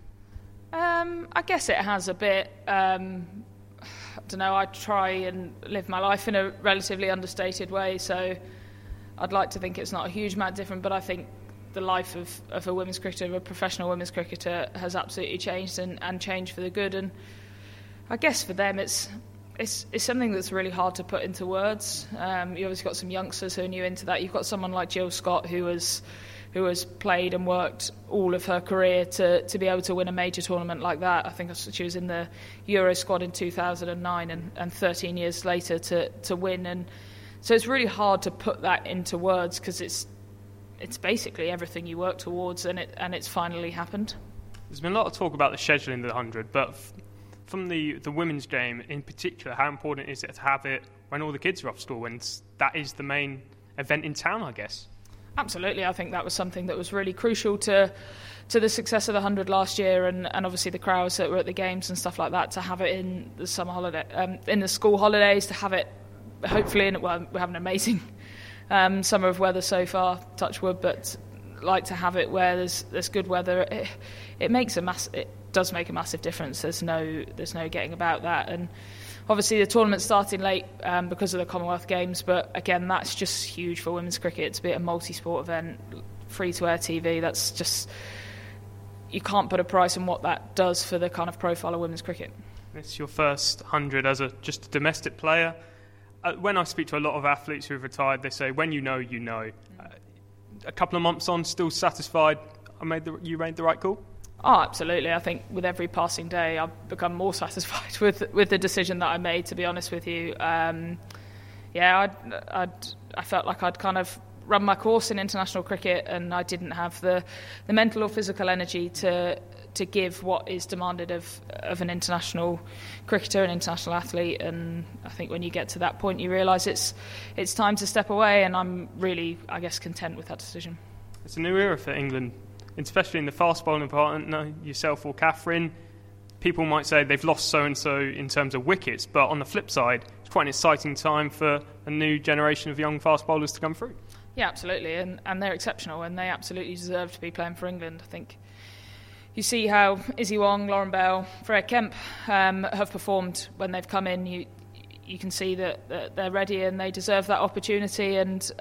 M: I guess it has a bit. I don't know, I try and live my life in a relatively understated way, so I'd like to think it's not a huge amount different, but I think the life of a women's cricketer, of a professional women's cricketer, has absolutely changed and changed for the good. And I guess for them it's something that's really hard to put into words. You obviously got some youngsters who are new into that. You've got someone like Jill Scott who has played and worked all of her career to be able to win a major tournament like that. I think she was in the Euro squad in 2009 and 13 years later to win. And so it's really hard to put that into words because it's basically everything you work towards, and it's finally happened. There's been a lot of talk about the scheduling of the 100, but from the women's game in particular, how important is it to have it when all the kids are off school, when that is the main event in town, I guess? Absolutely. I think that was something that was really crucial to the success of the 100 last year, and obviously the crowds that were at the games and stuff like that, to have it in the summer holiday, in the school holidays, to have it hopefully we're having an amazing summer of weather so far, touch wood, but like to have it where there's good weather. It does make a massive difference. There's no getting about that. And obviously the tournament's starting late because of the Commonwealth Games, but again, that's just huge for women's cricket to be a multi-sport event, free-to-air TV. That's just
O: you can't put a price on what that does for the kind of profile of women's cricket.
M: It's your first 100 as just a domestic player. When I speak to a lot of athletes who have retired, they say, when you know, you know. A couple of months on, still satisfied you made the right call?
O: Oh, absolutely. I think with every passing day, I've become more satisfied with the decision that I made, to be honest with you. I felt like I'd kind of run my course in international cricket, and I didn't have the mental or physical energy to give what is demanded of an international cricketer, an international athlete. And I think when you get to that point, you realise it's time to step away, and I'm really, I guess, content with that decision.
M: It's a new era for England, especially in the fast bowling department. Yourself or Catherine, people might say they've lost so-and-so in terms of wickets, but on the flip side, it's quite an exciting time for a new generation of young fast bowlers to come through.
O: Yeah, absolutely, and they're exceptional, and they absolutely deserve to be playing for England. I think you see how Izzy Wong, Lauren Bell, Freya Kemp have performed when they've come in. You can see that they're ready and they deserve that opportunity, and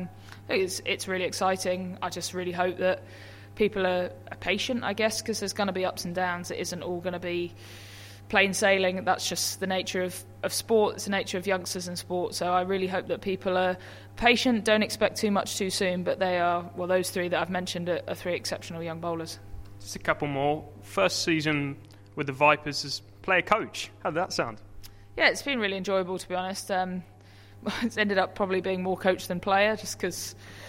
O: it's really exciting. I just really hope that people are patient, I guess, because there's going to be ups and downs. It isn't all going to be plain sailing. That's just the nature of sport. It's the nature of youngsters in sport. So I really hope that people are patient, don't expect too much too soon, but they are, well, those three that I've mentioned are three exceptional young bowlers.
M: Just a couple more. First season with the Vipers as player-coach. How did that sound?
O: Yeah, it's been really enjoyable, to be honest. It's ended up probably being more coach than player, just because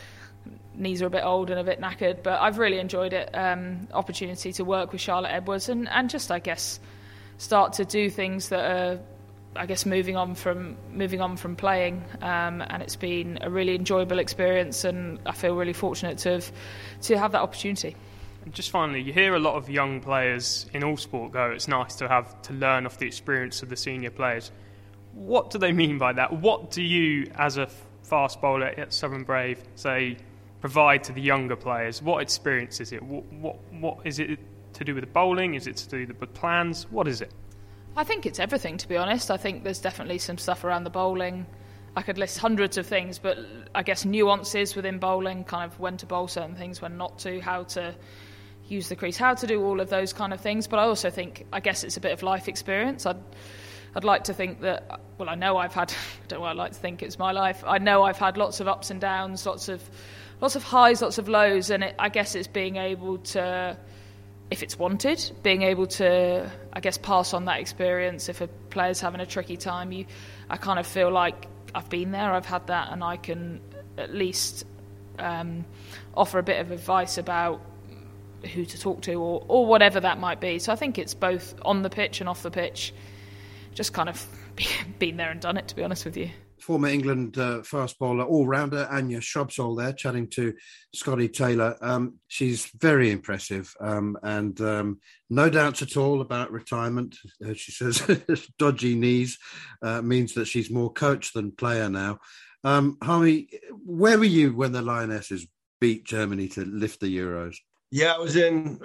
O: knees are a bit old and a bit knackered. But I've really enjoyed it. Opportunity to work with Charlotte Edwards and just, I guess, start to do things that are, I guess, moving on from playing. And it's been a really enjoyable experience, and I feel really fortunate to have that opportunity.
M: And just finally, you hear a lot of young players in all sport go, it's nice to learn off the experience of the senior players. What do they mean by that? What do you, as a fast bowler at Southern Brave, say, provide to the younger players? What experience is it? What is it to do with the bowling? Is it to do with the plans? What is it?
O: I think it's everything, to be honest. I think there's definitely some stuff around the bowling. I could list hundreds of things, but I guess nuances within bowling, kind of when to bowl certain things, when not to, how to use the crease, how to do all of those kind of things. But I also think, I guess it's a bit of life experience. I'd like to think that, well, I know I've had, I don't know, I'd like to think it's my life. I know I've had lots of ups and downs, lots of highs, lots of lows, and I guess it's being able to, if it's wanted, being able to, I guess, pass on that experience. If a player's having a tricky time, I kind of feel like I've been there, I've had that, and I can at least offer a bit of advice about who to talk to or whatever that might be. So I think it's both on the pitch and off the pitch, just kind of been there and done it, to be honest with you.
C: Former England fast bowler, all-rounder Anya Shrubsole there, chatting to Scotty Taylor. She's very impressive and no doubts at all about retirement. She says dodgy knees means that she's more coach than player now. Harmy, where were you when the Lionesses beat Germany to lift the Euros?
D: Yeah, I was in,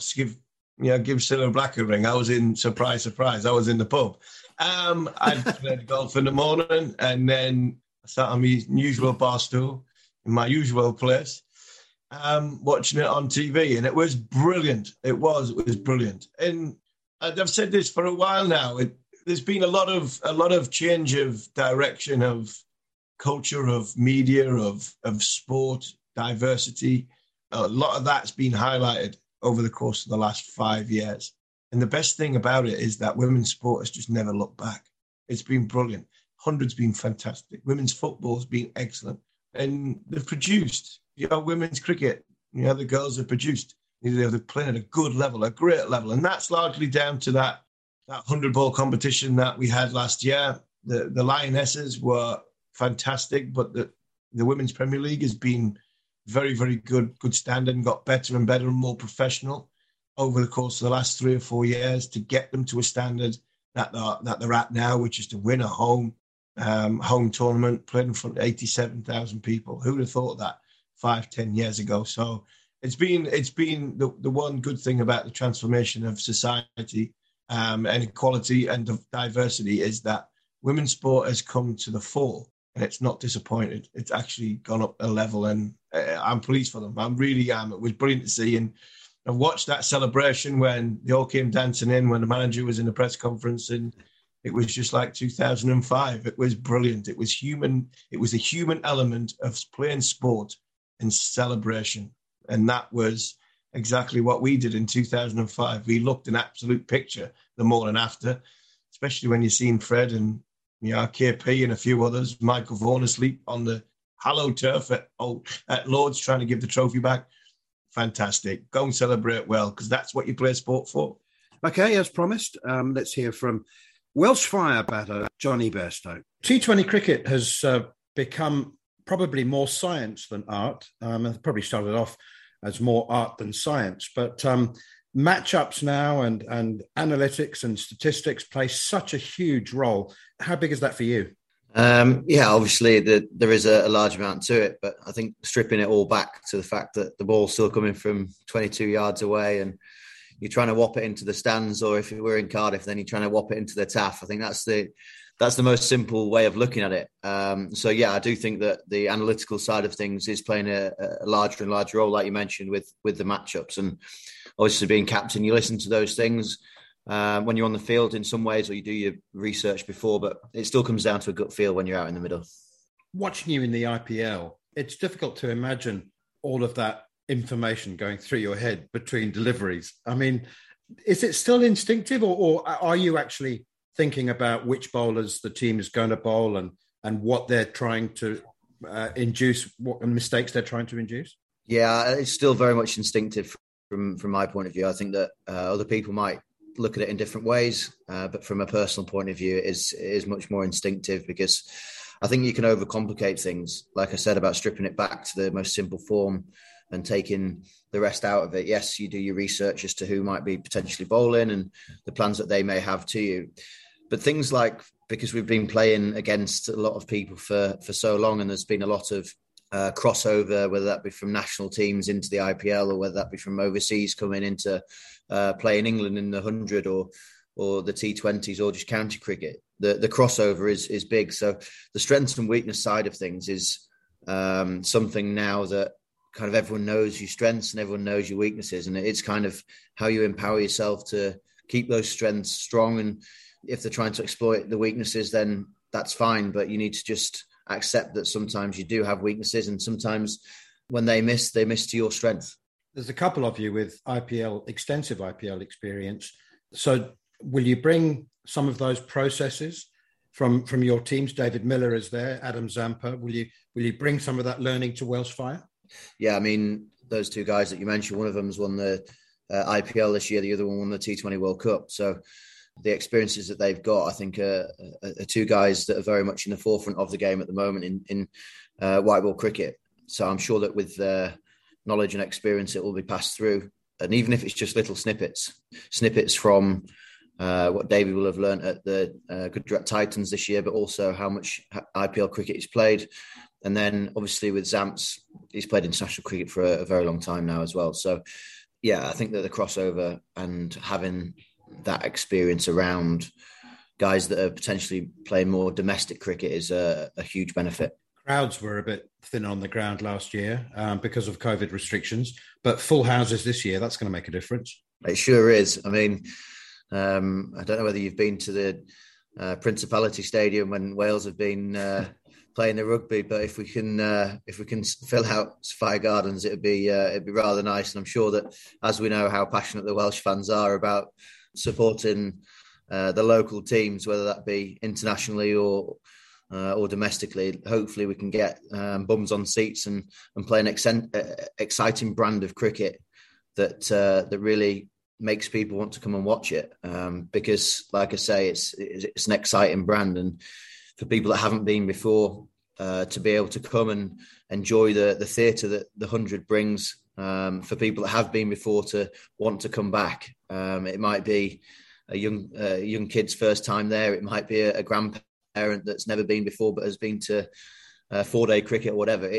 D: give Cilla Black a ring. I was in, surprise, I was in the pub. I played golf in the morning, and then I sat on my usual bar stool in my usual place, watching it on TV, and it was brilliant. It was brilliant. And I've said this for a while now. There's been a lot of change of direction, of culture, of media, of sport, diversity. A lot of that's been highlighted over the course of the last 5 years. And the best thing about it is that women's sport has just never looked back. It's been brilliant. 100's been fantastic. Women's football's been excellent. And they've produced, women's cricket, the girls have produced. They're playing at a good level, a great level. And that's largely down to that 100-ball competition that we had last year. The Lionesses were fantastic, but the Women's Premier League has been very, very good standard, and got better and better and more professional over the course of the last 3 or 4 years to get them to a standard that they're at now, which is to win a home tournament, playing in front of 87,000 people. Who would have thought that 5-10 years ago? So it's been the one good thing about the transformation of society and equality and diversity is that women's sport has come to the fore. And it's not disappointed. It's actually gone up a level, and I'm pleased for them. I really am. It was brilliant to see, and I watched that celebration when they all came dancing in, when the manager was in the press conference, and it was just like 2005. It was brilliant. It was human. It was a human element of playing sport and celebration. And that was exactly what we did in 2005. We looked an absolute picture the morning after, especially when you've seen Fred and KP and a few others, Michael Vaughan asleep on the hallowed turf at Lord's trying to give the trophy back. Fantastic. Go and celebrate well, because that's what you play sport for.
C: Okay, as promised, let's hear from Welsh Fire batter Johnny Bairstow. T20 cricket has become probably more science than art. It probably started off as more art than science, but matchups now and analytics and statistics play such a huge role. How big is that for you?
P: Obviously there is a large amount to it, but I think stripping it all back to the fact that the ball's still coming from 22 yards away and you're trying to whop it into the stands, or if we're in Cardiff, then you're trying to whop it into the taff. I think that's the most simple way of looking at it. I do think that the analytical side of things is playing a larger and larger role, like you mentioned, with the matchups. And obviously being captain, you listen to those things when you're on the field in some ways, or you do your research before, but it still comes down to a gut feel when you're out in the middle. Watching you in the IPL, it's difficult to imagine all of that information going through your head between deliveries. I mean, is it still instinctive, or are you actually thinking about which bowlers the team is going to bowl and what they're trying to induce, what mistakes they're trying to induce? Yeah, it's still very much instinctive from my point of view. I think that other people might look at it in different ways, but from a personal point of view, it is much more instinctive, because I think you can overcomplicate things. Like I said, about stripping it back to the most simple form and taking the rest out of it. Yes, you do your research as to who might be potentially bowling and the plans that they may have to you. But things like, because we've been playing against a lot of people for so long, and there's been a lot of crossover, whether that be from national teams into the IPL, or whether that be from overseas coming into playing England in the 100 or the T20s or just county cricket. The crossover is big. So the strengths and weakness side of things is something now that kind of everyone knows your strengths and everyone knows your weaknesses. And it's kind of how you empower yourself to keep those strengths strong. And if they're trying to exploit the weaknesses, then that's fine. But you need to just accept that sometimes you do have weaknesses, and sometimes when they miss to your strength. There's a couple of you with extensive IPL experience. So will you bring some of those processes from your teams? David Miller is there, Adam Zampa. Will you bring some of that learning to Welsh Fire? Yeah, I mean, those two guys that you mentioned, one of them's won the IPL this year, the other one won the T20 World Cup. So the experiences that they've got, I think, are two guys that are very much in the forefront of the game at the moment in white ball cricket. So I'm sure that with knowledge and experience, it will be passed through. And even if it's just little snippets from what David will have learned at the Gujarat Titans this year, but also how much IPL cricket he's played. And then obviously with Zamps, he's played international cricket for a very long time now as well. So yeah, I think that the crossover and having that experience around guys that are potentially playing more domestic cricket is a huge benefit. Crowds were a bit thin on the ground last year because of COVID restrictions, but full houses this year, that's going to make a difference. It sure is. I mean, I don't know whether you've been to the Principality Stadium when Wales have been playing the rugby, but if we can fill out Fire Gardens, it'd be rather nice. And I'm sure that, as we know how passionate the Welsh fans are about supporting the local teams, whether that be internationally or domestically, hopefully we can get bums on seats and play an exciting brand of cricket that really makes people want to come and watch it. Because, like I say, it's an exciting brand, and for people that haven't been before, to be able to come and enjoy the theatre that the 100 brings. For people that have been before to want to come back, it might be a young kid's first time there. It might be a grandparent that's never been before but has been to 4-day cricket or whatever.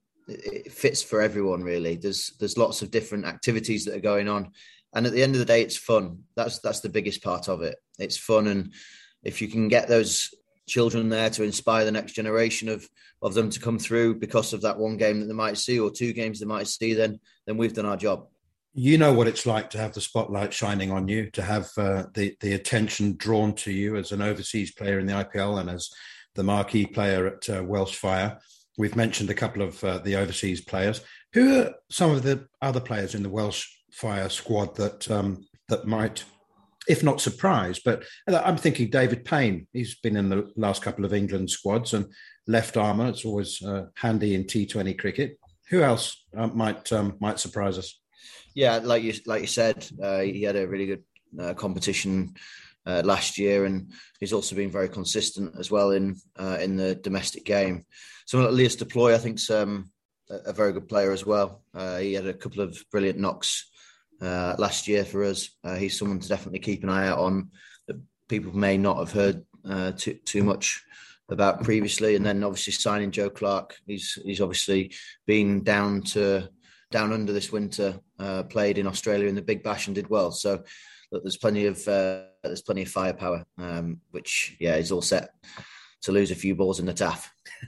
P: It fits for everyone, really. There's lots of different activities that are going on, and at the end of the day, it's fun. That's the biggest part of it. It's fun, and if you can get those children there to inspire the next generation of them to come through because of that one game that they might see or two games they might see, then we've done our job.
C: You know what it's like to have the spotlight shining on you, to have the attention drawn to you as an overseas player in the IPL and as the marquee player at Welsh Fire. We've mentioned a couple of the overseas players. Who are some of the other players in the Welsh Fire squad that might, if not surprise, but I'm thinking David Payne. He's been in the last couple of England squads, and left armour. It's always handy in T20 cricket. Who else might surprise us?
P: Yeah, like you said, he had a really good competition last year, and he's also been very consistent as well in the domestic game. Someone like Lewis Deploy, I think, is a very good player as well. He had a couple of brilliant knocks last year for us. He's someone to definitely keep an eye out on that people may not have heard too much about previously. And then obviously signing Joe Clark. He's obviously been down under this winter, played in Australia in the Big Bash and did well. So there's plenty of firepower, which is all set to lose a few balls in the taff.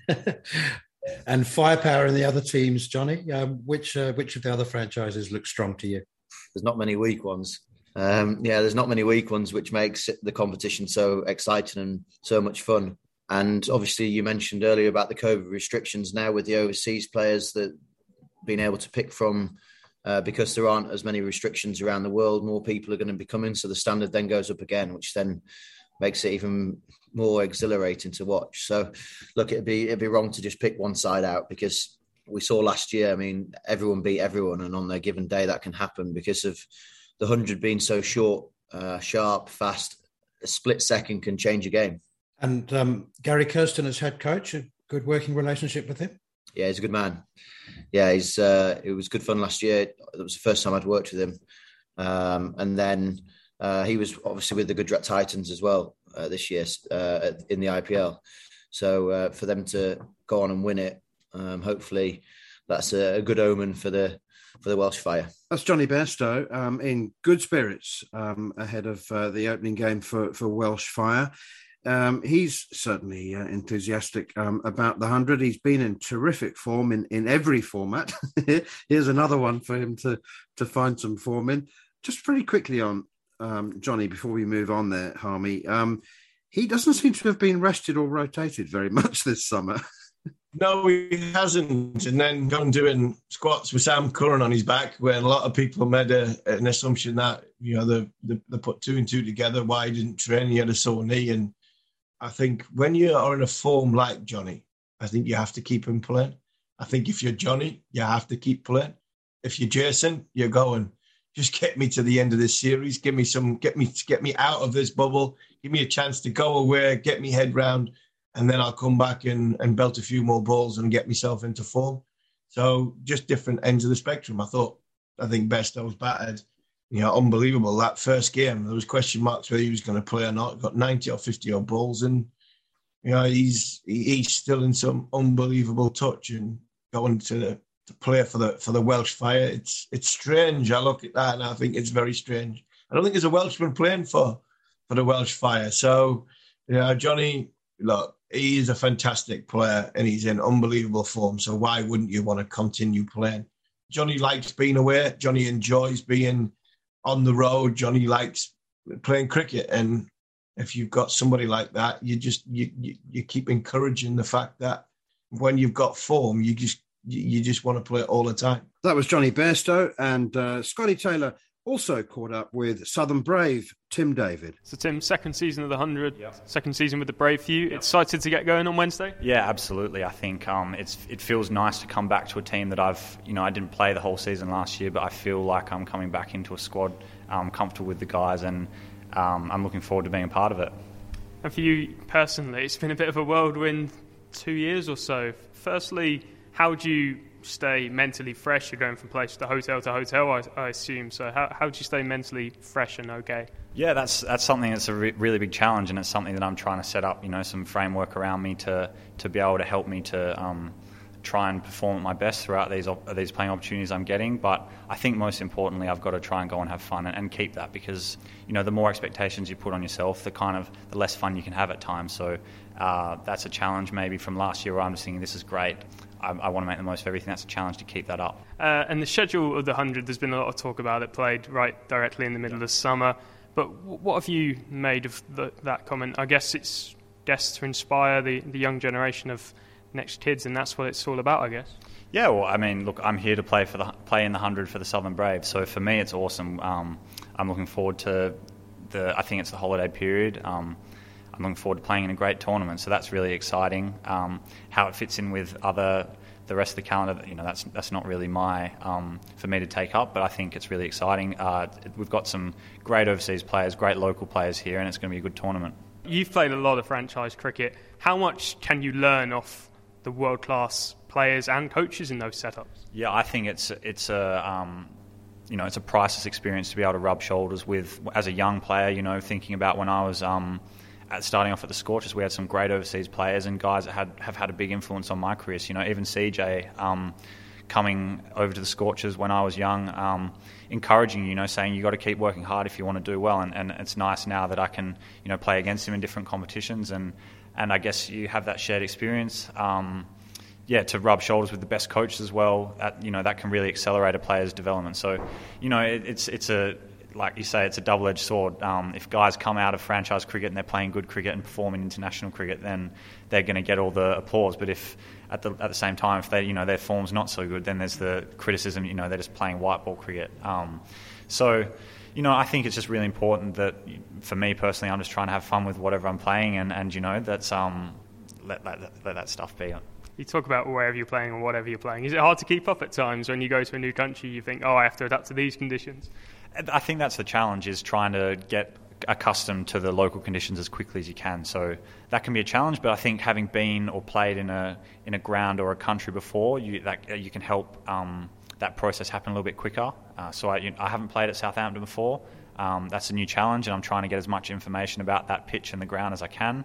C: And firepower in the other teams, Johnny. Which of the other franchises look strong to you?
P: There's not many weak ones. There's not many weak ones, which makes the competition so exciting and so much fun. And obviously, you mentioned earlier about the COVID restrictions. Now with the overseas players that being able to pick from, because there aren't as many restrictions around the world, more people are going to be coming. So the standard then goes up again, which then makes it even more exhilarating to watch. So look, it'd be wrong to just pick one side out, because we saw last year, I mean, everyone beat everyone, and on their given day that can happen because of the 100 being so short, sharp, fast. A split second can change a game. And
C: Gary Kirsten as head coach, a good working relationship with him?
P: Yeah, he's a good man. Yeah, it was good fun last year. It was the first time I'd worked with him. And then he was obviously with the Gujarat Titans as well this year in the IPL. So for them to go on and win it, hopefully that's a good omen for the Welsh Fire. That's
C: Johnny Bairstow in good spirits ahead of the opening game for Welsh Fire. He's certainly enthusiastic about the 100. He's been in terrific form in every format. Here's another one for him to find some form in. Just pretty quickly on Johnny, before we move on there, Harmy. He doesn't seem to have been rested or rotated very much this summer.
D: No, he hasn't. And then gone doing squats with Sam Curran on his back, when a lot of people made an assumption that, they put two and two together. Why he didn't train? He had a sore knee. And I think when you are in a form like Johnny, I think you have to keep him playing. I think if you're Johnny, you have to keep playing. If you're Jason, you're going, just get me to the end of this series. Get me out of this bubble. Give me a chance to go away, get me head round, and then I'll come back and belt a few more balls and get myself into form. So just different ends of the spectrum. I think Bairstow's batted, unbelievable. That first game, there was question marks whether he was going to play or not. Got 90 or 50 odd balls, and he's still in some unbelievable touch and going to play for the Welsh Fire. It's strange. I look at that and I think it's very strange. I don't think there's a Welshman playing for the Welsh Fire. So, Johnny, look, he is a fantastic player and he's in unbelievable form. So why wouldn't you want to continue playing? Johnny likes being away. Johnny enjoys being on the road. Johnny likes playing cricket. And if you've got somebody like that, you keep encouraging the fact that when you've got form, you just want to play it all the time.
C: That was Johnny Bairstow, and Scotty Taylor also caught up with Southern Brave Tim David.
M: So Tim, second season of the 100, second season with the Brave for you. Excited to get going on Wednesday?
Q: Yeah, absolutely. I think it feels nice to come back to a team that I didn't play the whole season last year, but I feel like I'm coming back into a squad. I'm comfortable with the guys, and I'm looking forward to being a part of it.
M: And for you personally, it's been a bit of a whirlwind 2 years or so. Firstly, how do you stay mentally fresh? You're going from place to hotel, I assume. So how do you stay mentally fresh and okay?
Q: Yeah, that's something that's a really big challenge, and it's something that I'm trying to set up, some framework around me to be able to help me to try and perform at my best throughout these playing opportunities I'm getting. But I think most importantly, I've got to try and go and have fun and keep that, because the more expectations you put on yourself, the less fun you can have at times. So that's a challenge maybe from last year, where I'm just thinking, this is great. I want to make the most of everything. That's a challenge to keep that up.
M: And the schedule of the 100, there's been a lot of talk about it, played right directly in the middle of the summer. But what have you made of that comment? I guess it's to inspire the young generation of next kids, and that's what it's all about, I guess.
Q: Yeah, well, I mean, look, I'm here to play in the 100 for the Southern Braves. So for me, it's awesome. I'm looking forward to I think it's the holiday period. I'm looking forward to playing in a great tournament, so that's really exciting. How it fits in with the rest of the calendar, that's not really for me to take up, but I think it's really exciting. We've got some great overseas players, great local players here, and it's going to be a good tournament.
M: You've played a lot of franchise cricket. How much can you learn off the world-class players and coaches in those setups? Yeah,
Q: I think it's a priceless experience to be able to rub shoulders with as a young player. Thinking about when I was starting off at the Scorchers, we had some great overseas players and guys that have had a big influence on my career. So, even CJ coming over to the Scorchers when I was young, encouraging, saying you got to keep working hard if you want to do well. And it's nice now that I can, play against him in different competitions. And I guess you have that shared experience. To rub shoulders with the best coaches as well. That can really accelerate a player's development. So, it's like you say, it's a double-edged sword. If guys come out of franchise cricket and they're playing good cricket and performing international cricket, then they're going to get all the applause. But if at the same time, if they, their form's not so good, then there's the criticism. They're just playing white ball cricket. I think it's just really important that, for me personally, I'm just trying to have fun with whatever I'm playing, and that's let that stuff be.
M: You talk about wherever you're playing or whatever you're playing. Is it hard to keep up at times when you go to a new country? You think, I have to adapt to these conditions.
Q: I think that's the challenge, is trying to get accustomed to the local conditions as quickly as you can. So that can be a challenge, but I think having been or played in a ground or a country before, you can help that process happen a little bit quicker. So I haven't played at Southampton before. That's a new challenge, and I'm trying to get as much information about that pitch and the ground as I can.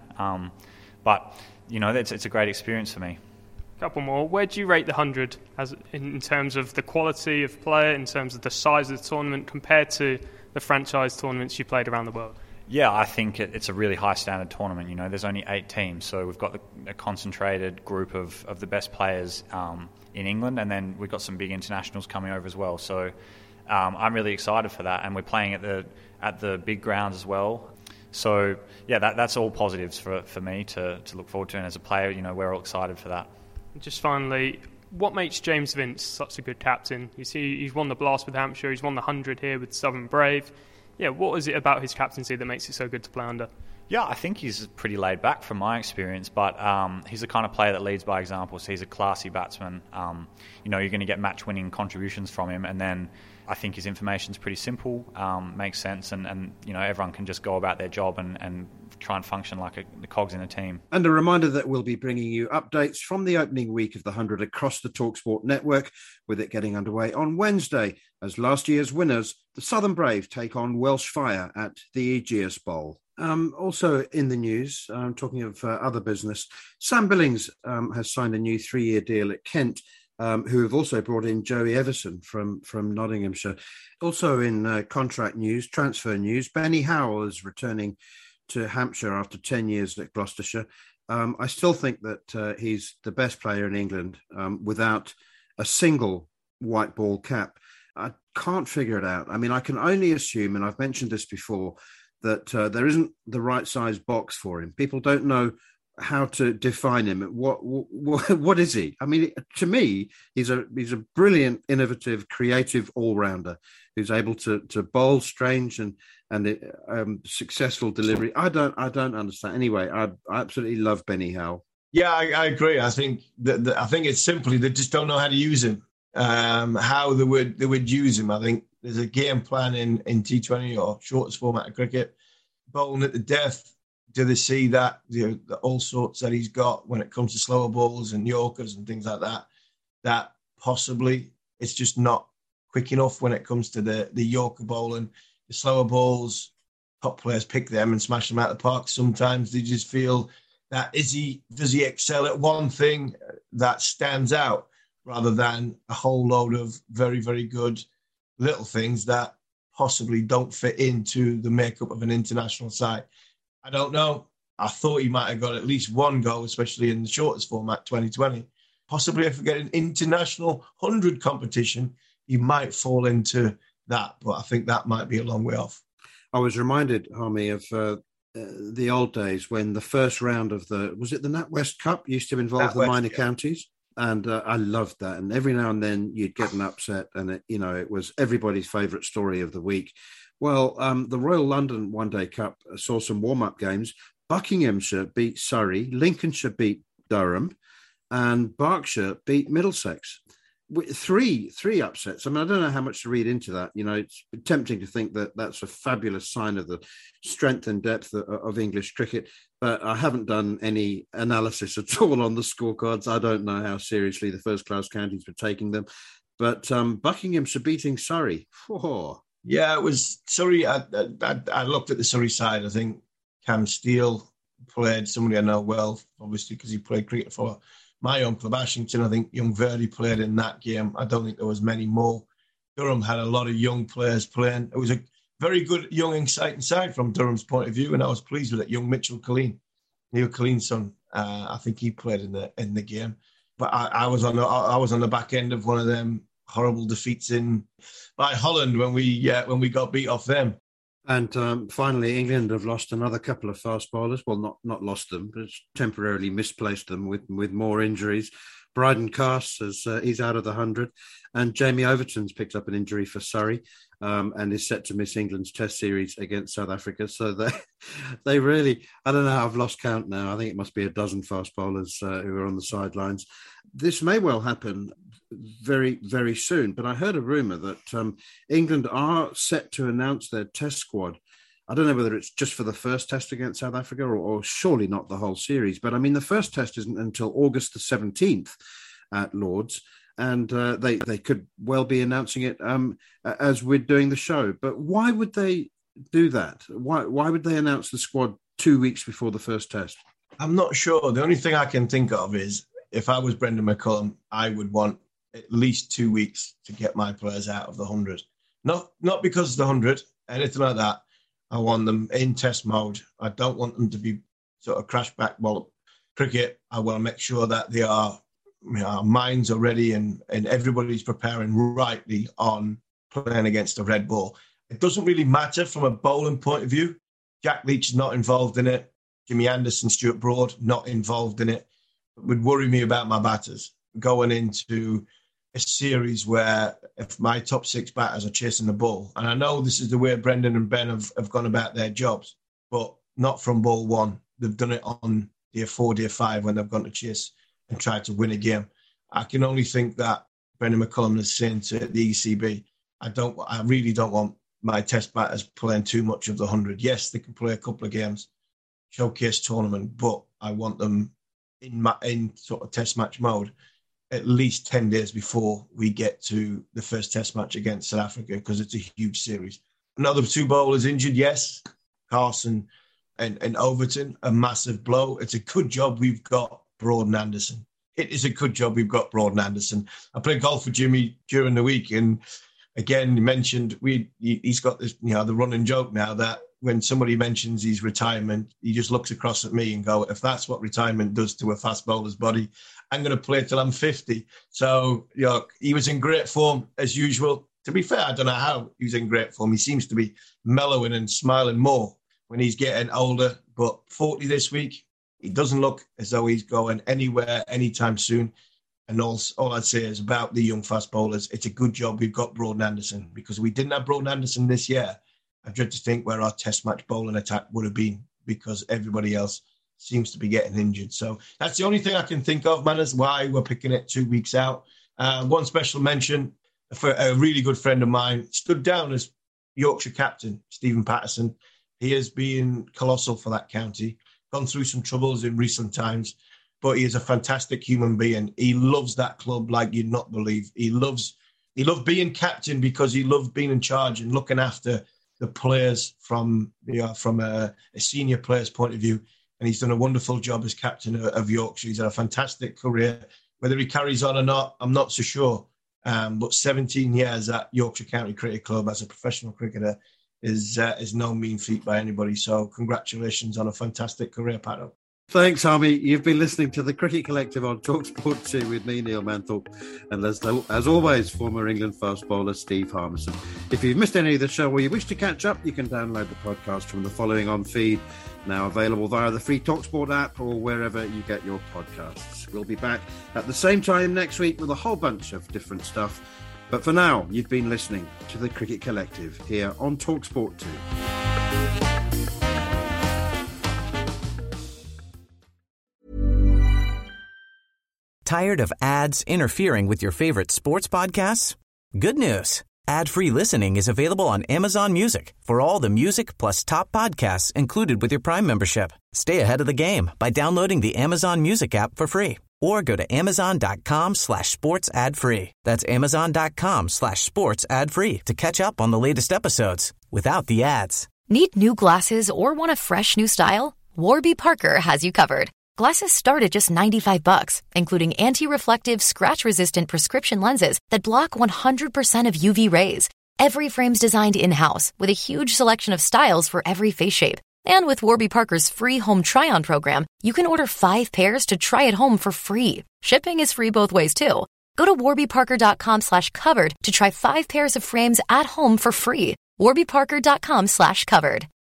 Q: But it's a great experience for me.
M: Couple more. Where do you rate the 100 in terms of the quality of player, in terms of the size of the tournament, compared to the franchise tournaments you played around the world?
Q: Yeah, I think it's a really high standard tournament. There's only 8 teams, so we've got a concentrated group of the best players in England, and then we've got some big internationals coming over as well. So I'm really excited for that, and we're playing at the big grounds as well. So yeah, that's all positives for me to look forward to, and as a player, we're all excited for that.
M: Just finally, what makes James Vince such a good captain? You see, he's won the Blast with Hampshire, he's won the 100 here with Southern Brave. Yeah, what is it about his captaincy that makes it so good to play under?
Q: Yeah, I think he's pretty laid back from my experience, but he's the kind of player that leads by example. So he's a classy batsman. You're going to get match-winning contributions from him, and then I think his information's pretty simple, makes sense, and everyone can just go about their job and try and function like the cogs in a team.
C: And a reminder that we'll be bringing you updates from the opening week of the 100 across the TalkSport network, with it getting underway on Wednesday as last year's winners, the Southern Brave, take on Welsh Fire at the Aegeus Bowl. Also in the news, talking of other business, Sam Billings has signed a new 3-year deal at Kent, who have also brought in Joey Everson from Nottinghamshire. Also in contract news, transfer news, Benny Howell is returning to Hampshire after 10 years at Gloucestershire. I still think that he's the best player in England without a single white ball cap. I can't figure it out. I mean, I can only assume, and I've mentioned this before, that there isn't the right size box for him. People don't know how to define him. What is he? I mean, to me, he's a brilliant, innovative, creative all-rounder who's able to bowl strange and successful delivery. I don't understand. Anyway, I absolutely love Benny Howell.
D: Yeah, I agree. I think I think it's simply they just don't know how to use him. How they would use him. I think there's a game plan in T20 or shortest format of cricket. Bowling at the death. Do they see that the all sorts that he's got when it comes to slower balls and Yorkers and things like that? That possibly it's just not quick enough when it comes to the Yorker bowling. The slower balls, top players pick them and smash them out of the park. Sometimes they just feel that does he excel at one thing that stands out rather than a whole load of very, very good little things that possibly don't fit into the makeup of an international side. I don't know. I thought he might have got at least one goal, especially in the shortest format, 2020. possibly if we get an international 100 competition, he might fall into that. But I think that might be a long way off.
C: I was reminded, Harmy, of the old days when the first round of the NatWest Cup used to involve the minor counties. And I loved that. And every now and then you'd get an upset, and it was everybody's favourite story of the week. Well, the Royal London One Day Cup saw some warm-up games. Buckinghamshire beat Surrey, Lincolnshire beat Durham, and Berkshire beat Middlesex. Three upsets. I mean, I don't know how much to read into that. It's tempting to think that that's a fabulous sign of the strength and depth of English cricket, but I haven't done any analysis at all on the scorecards. I don't know how seriously the first-class counties were taking them. But Buckinghamshire beating Surrey. Oh.
D: Yeah, it was Surrey. I looked at the Surrey side. I think Cam Steele played, somebody I know well, obviously, because he played cricket for my own club, Ashington. I think Young Verdi played in that game. I don't think there was many more. Durham had a lot of young players playing. It was a very good, young, exciting side from Durham's point of view, and I was pleased with it. Young Mitchell Killeen, Neil Killeen's son, I think he played in the game. But I was on the back end of one of them horrible defeats by Holland when we got beat off them.
C: And finally, England have lost another couple of fast bowlers. Well, not lost them, but temporarily misplaced them with more injuries. Bryden Cass, he's out of the 100. And Jamie Overton's picked up an injury for Surrey and is set to miss England's Test series against South Africa. So they really, I don't know how I've lost count now. I think it must be a dozen fast bowlers who are on the sidelines. This may well happen very, very soon. But I heard a rumour that England are set to announce their Test squad. I don't know whether it's just for the first Test against South Africa or surely not the whole series. But I mean, the first Test isn't until August the 17th at Lord's. And they could well be announcing it as we're doing the show. But why would they do that? Why would they announce the squad 2 weeks before the first Test?
D: I'm not sure. The only thing I can think of is if I was Brendan McCullum, I would want at least 2 weeks to get my players out of the 100. Not because of the 100, anything like that. I want them in Test mode. I don't want them to be sort of crash back ball cricket. I want to make sure that they are, our minds are ready and everybody's preparing rightly on playing against a red ball. It doesn't really matter from a bowling point of view. Jack Leach is not involved in it. Jimmy Anderson, Stuart Broad, not involved in it. It would worry me about my batters going into a series where if my top six batters are chasing the ball, and I know this is the way Brendan and Ben have gone about their jobs, but not from ball one. They've done it on day 4, day 5 when they've gone to chase and try to win a game. I can only think that Brendan McCullum is saying to the ECB, I really don't want my Test batters playing too much of the 100. Yes, they can play a couple of games, showcase tournament, but I want them in sort of Test match mode at least 10 days before we get to the first Test match against South Africa, because it's a huge series. Another 2 bowlers injured, yes. Carson and Overton, a massive blow. It's a good job we've got Broad and Anderson. It is a good job we've got Broad and Anderson. I played golf with Jimmy during the week, and again, he mentioned he's got this, the running joke now that when somebody mentions his retirement, he just looks across at me and go, if that's what retirement does to a fast bowler's body, I'm going to play till I'm 50. So, he was in great form as usual. To be fair, I don't know how he was in great form. He seems to be mellowing and smiling more when he's getting older. But 40 this week, he doesn't look as though he's going anywhere anytime soon. And all I'd say is about the young fast bowlers, it's a good job we've got Broad and Anderson, because we didn't have Broad and Anderson this year. I dread to think where our Test match bowling attack would have been, because everybody else seems to be getting injured. So that's the only thing I can think of, man, is why we're picking it 2 weeks out. One special mention for a really good friend of mine, stood down as Yorkshire captain, Stephen Patterson. He has been colossal for that county, gone through some troubles in recent times, but he is a fantastic human being. He loves that club like you'd not believe. He loved being captain because he loved being in charge and looking after the players from a senior player's point of view. And he's done a wonderful job as captain of Yorkshire. He's had a fantastic career. Whether he carries on or not, I'm not so sure. But 17 years at Yorkshire County Cricket Club as a professional cricketer is no mean feat by anybody. So congratulations on a fantastic career, Pato.
C: Thanks, Harmy. You've been listening to the Cricket Collective on TalkSport 2 with me, Neil Manthorpe, and as always, former England fast bowler Steve Harmison. If you've missed any of the show or you wish to catch up, you can download the podcast from the following on feed, now available via the free TalkSport app or wherever you get your podcasts. We'll be back at the same time next week with a whole bunch of different stuff. But for now, you've been listening to the Cricket Collective here on TalkSport 2.
A: Tired of ads interfering with your favorite sports podcasts? Good news. Ad-free listening is available on Amazon Music for all the music plus top podcasts included with your Prime membership. Stay ahead of the game by downloading the Amazon Music app for free or go to amazon.com/sports ad free. That's amazon.com/sports ad free to catch up on the latest episodes without the ads.
H: Need new glasses or want a fresh new style? Warby Parker has you covered. Glasses start at just $95, including anti-reflective, scratch-resistant prescription lenses that block 100% of UV rays. Every frame's designed in-house with a huge selection of styles for every face shape. And with Warby Parker's free home try-on program, you can order 5 pairs to try at home for free. Shipping is free both ways, too. Go to warbyparker.com/covered to try 5 pairs of frames at home for free. warbyparker.com/covered.